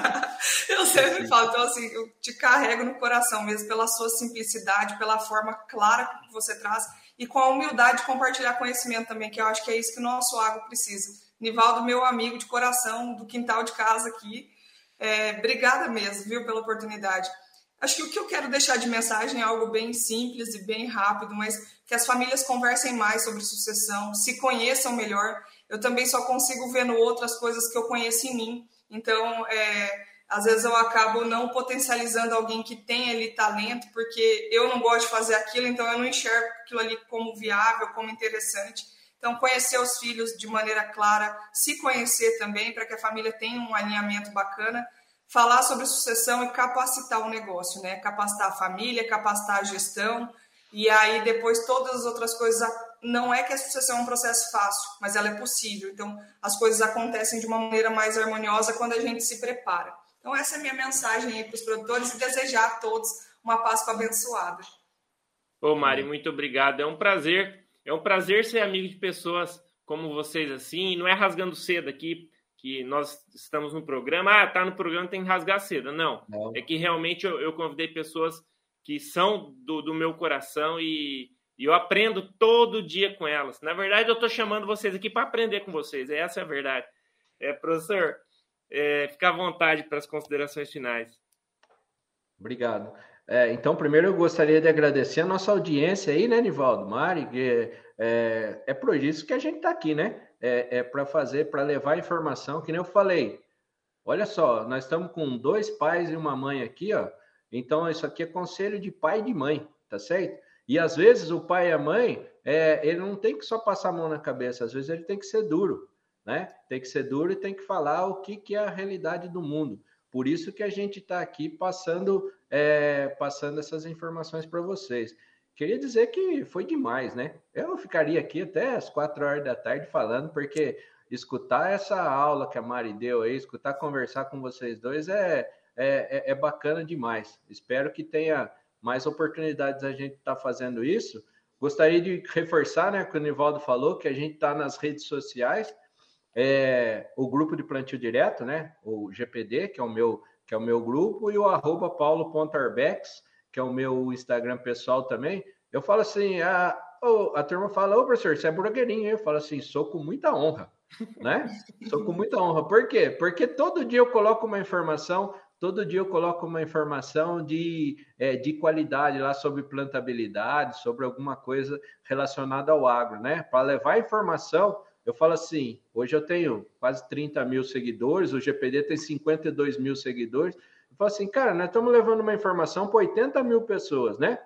Eu sempre falo, então assim, eu te carrego no coração mesmo pela sua simplicidade, pela forma clara que você traz e com a humildade de compartilhar conhecimento também, que eu acho que é isso que o nosso agro precisa. Nivaldo, meu amigo de coração, do quintal de casa aqui, obrigada mesmo, viu, pela oportunidade. Acho que o que eu quero deixar de mensagem é algo bem simples e bem rápido, mas que as famílias conversem mais sobre sucessão, se conheçam melhor. Eu também só consigo ver no outro as coisas que eu conheço em mim. Então, às vezes eu acabo não potencializando alguém que tem ali talento, porque eu não gosto de fazer aquilo, então eu não enxergo aquilo ali como viável, como interessante. Então, conhecer os filhos de maneira clara, se conhecer também, para que a família tenha um alinhamento bacana. Falar sobre sucessão e capacitar o negócio, né? Capacitar a família, capacitar a gestão, e aí depois todas as outras coisas. Não é que a sucessão é um processo fácil, mas ela é possível. Então, as coisas acontecem de uma maneira mais harmoniosa quando a gente se prepara. Então, essa é a minha mensagem aí para os produtores e desejar a todos uma Páscoa abençoada. Ô, Mari, muito obrigado. É um prazer ser amigo de pessoas como vocês assim, não é rasgando cedo aqui, que nós estamos no programa, tá no programa, tem que rasgar cedo. Não. É que realmente eu convidei pessoas que são do meu coração e eu aprendo todo dia com elas. Na verdade, eu estou chamando vocês aqui para aprender com vocês. Essa é a verdade. Professor, fica à vontade para as considerações finais. Obrigado. Então, primeiro eu gostaria de agradecer a nossa audiência aí, né, Nivaldo, Mari, que é por isso que a gente está aqui, né? Para levar informação, que nem eu falei. Olha só, nós estamos com 2 pais e uma mãe aqui, ó. Então, isso aqui é conselho de pai e de mãe, tá certo? E às vezes o pai e a mãe, ele não tem que só passar a mão na cabeça, às vezes ele tem que ser duro, né? Tem que ser duro e tem que falar o que é a realidade do mundo. Por isso que a gente está aqui passando essas informações para vocês. queria dizer que foi demais, né? Eu ficaria aqui até as 4 horas da tarde falando, porque escutar essa aula que a Mari deu aí, escutar conversar com vocês dois é bacana demais. Espero que tenha mais oportunidades a gente estar fazendo isso. Gostaria de reforçar, né, que o Nivaldo falou, que a gente está nas redes sociais, o grupo de plantio direto, né, o GPD, que é o meu grupo, e o @paulo.arbex, que é o meu Instagram pessoal também. Eu falo assim, a turma fala, ô professor, você é blogueirinho. Eu falo assim, sou com muita honra, né? Sou com muita honra. Por quê? Porque todo dia eu coloco uma informação de qualidade lá sobre plantabilidade, sobre alguma coisa relacionada ao agro, né? Para levar informação, eu falo assim, hoje eu tenho quase 30 mil seguidores, o GPD tem 52 mil seguidores. Eu falo assim, cara, nós estamos levando uma informação para 80 mil pessoas, né?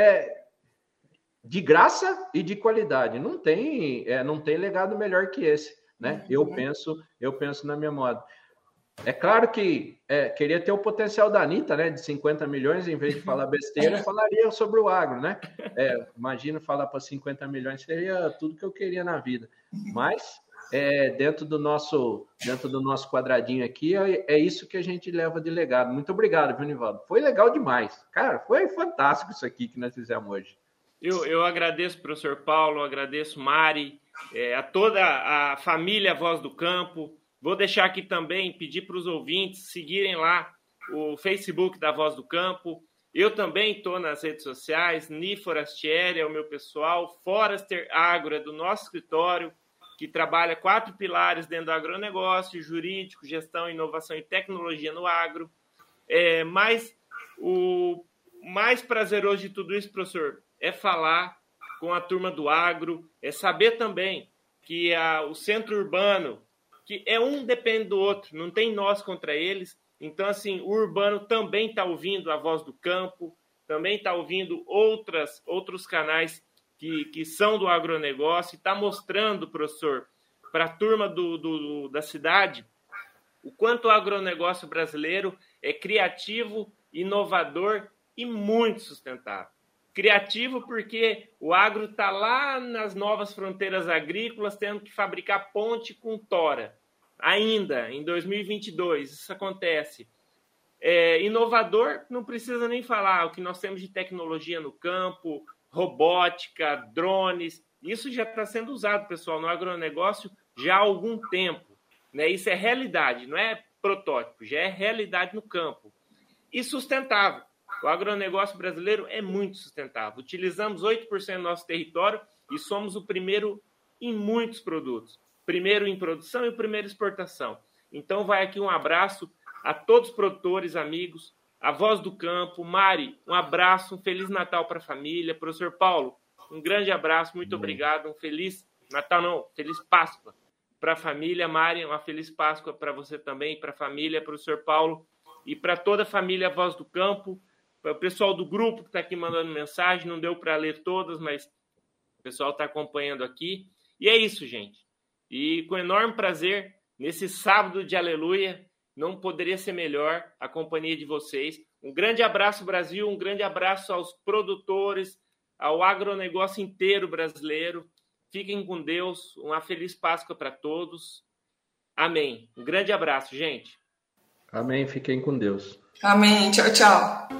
De graça e de qualidade. Não tem legado melhor que esse, né? Eu penso na minha moda. É claro que queria ter o potencial da Anitta, né? De 50 milhões, em vez de falar besteira, falaria sobre o agro, né? Imagina falar para 50 milhões, seria tudo que eu queria na vida. Mas, dentro do nosso quadradinho aqui, é isso que a gente leva de legado. Muito obrigado, viu, Nivaldo? Foi legal demais. Cara, foi fantástico isso aqui que nós fizemos hoje. Eu agradeço, professor Paulo, agradeço, Mari, a toda a família Voz do Campo. Vou deixar aqui também, pedir para os ouvintes seguirem lá o Facebook da Voz do Campo. Eu também estou nas redes sociais, Ni Forastieri é o meu pessoal, Forester Agro é do nosso escritório, que trabalha 4 pilares dentro do agronegócio, jurídico, gestão, inovação e tecnologia no agro. Mas o mais prazeroso de tudo isso, professor, é falar com a turma do agro, é saber também que o centro urbano, que um depende do outro, não tem nós contra eles. Então, assim, o urbano também está ouvindo a Voz do Campo, também está ouvindo outros canais que são do agronegócio, e está mostrando, professor, para a turma da cidade, o quanto o agronegócio brasileiro é criativo, inovador e muito sustentável. Criativo porque o agro está lá nas novas fronteiras agrícolas, tendo que fabricar ponte com tora. Ainda, em 2022, isso acontece. Inovador, não precisa nem falar. O que nós temos de tecnologia no campo, robótica, drones, isso já está sendo usado, pessoal, no agronegócio já há algum tempo. Né? Isso é realidade, não é protótipo, já é realidade no campo. E sustentável. O agronegócio brasileiro é muito sustentável. Utilizamos 8% do nosso território e somos o primeiro em muitos produtos. Primeiro em produção e o primeiro em exportação. Então vai aqui um abraço a todos os produtores, amigos, a Voz do Campo. Mari, um abraço, um Feliz Natal para a família. Professor Paulo, um grande abraço, muito obrigado. Um Feliz Natal, não, Feliz Páscoa para a família. Mari, uma Feliz Páscoa para você também, para a família, professor Paulo, e para toda a família Voz do Campo. O pessoal do grupo que está aqui mandando mensagem, não deu para ler todas, mas o pessoal está acompanhando aqui. E é isso, gente. E com enorme prazer, nesse sábado de aleluia, não poderia ser melhor a companhia de vocês. Um grande abraço, Brasil, um grande abraço aos produtores, ao agronegócio inteiro brasileiro. Fiquem com Deus, uma Feliz Páscoa para todos. Amém. Um grande abraço, gente. Amém, fiquem com Deus. Amém, tchau, tchau.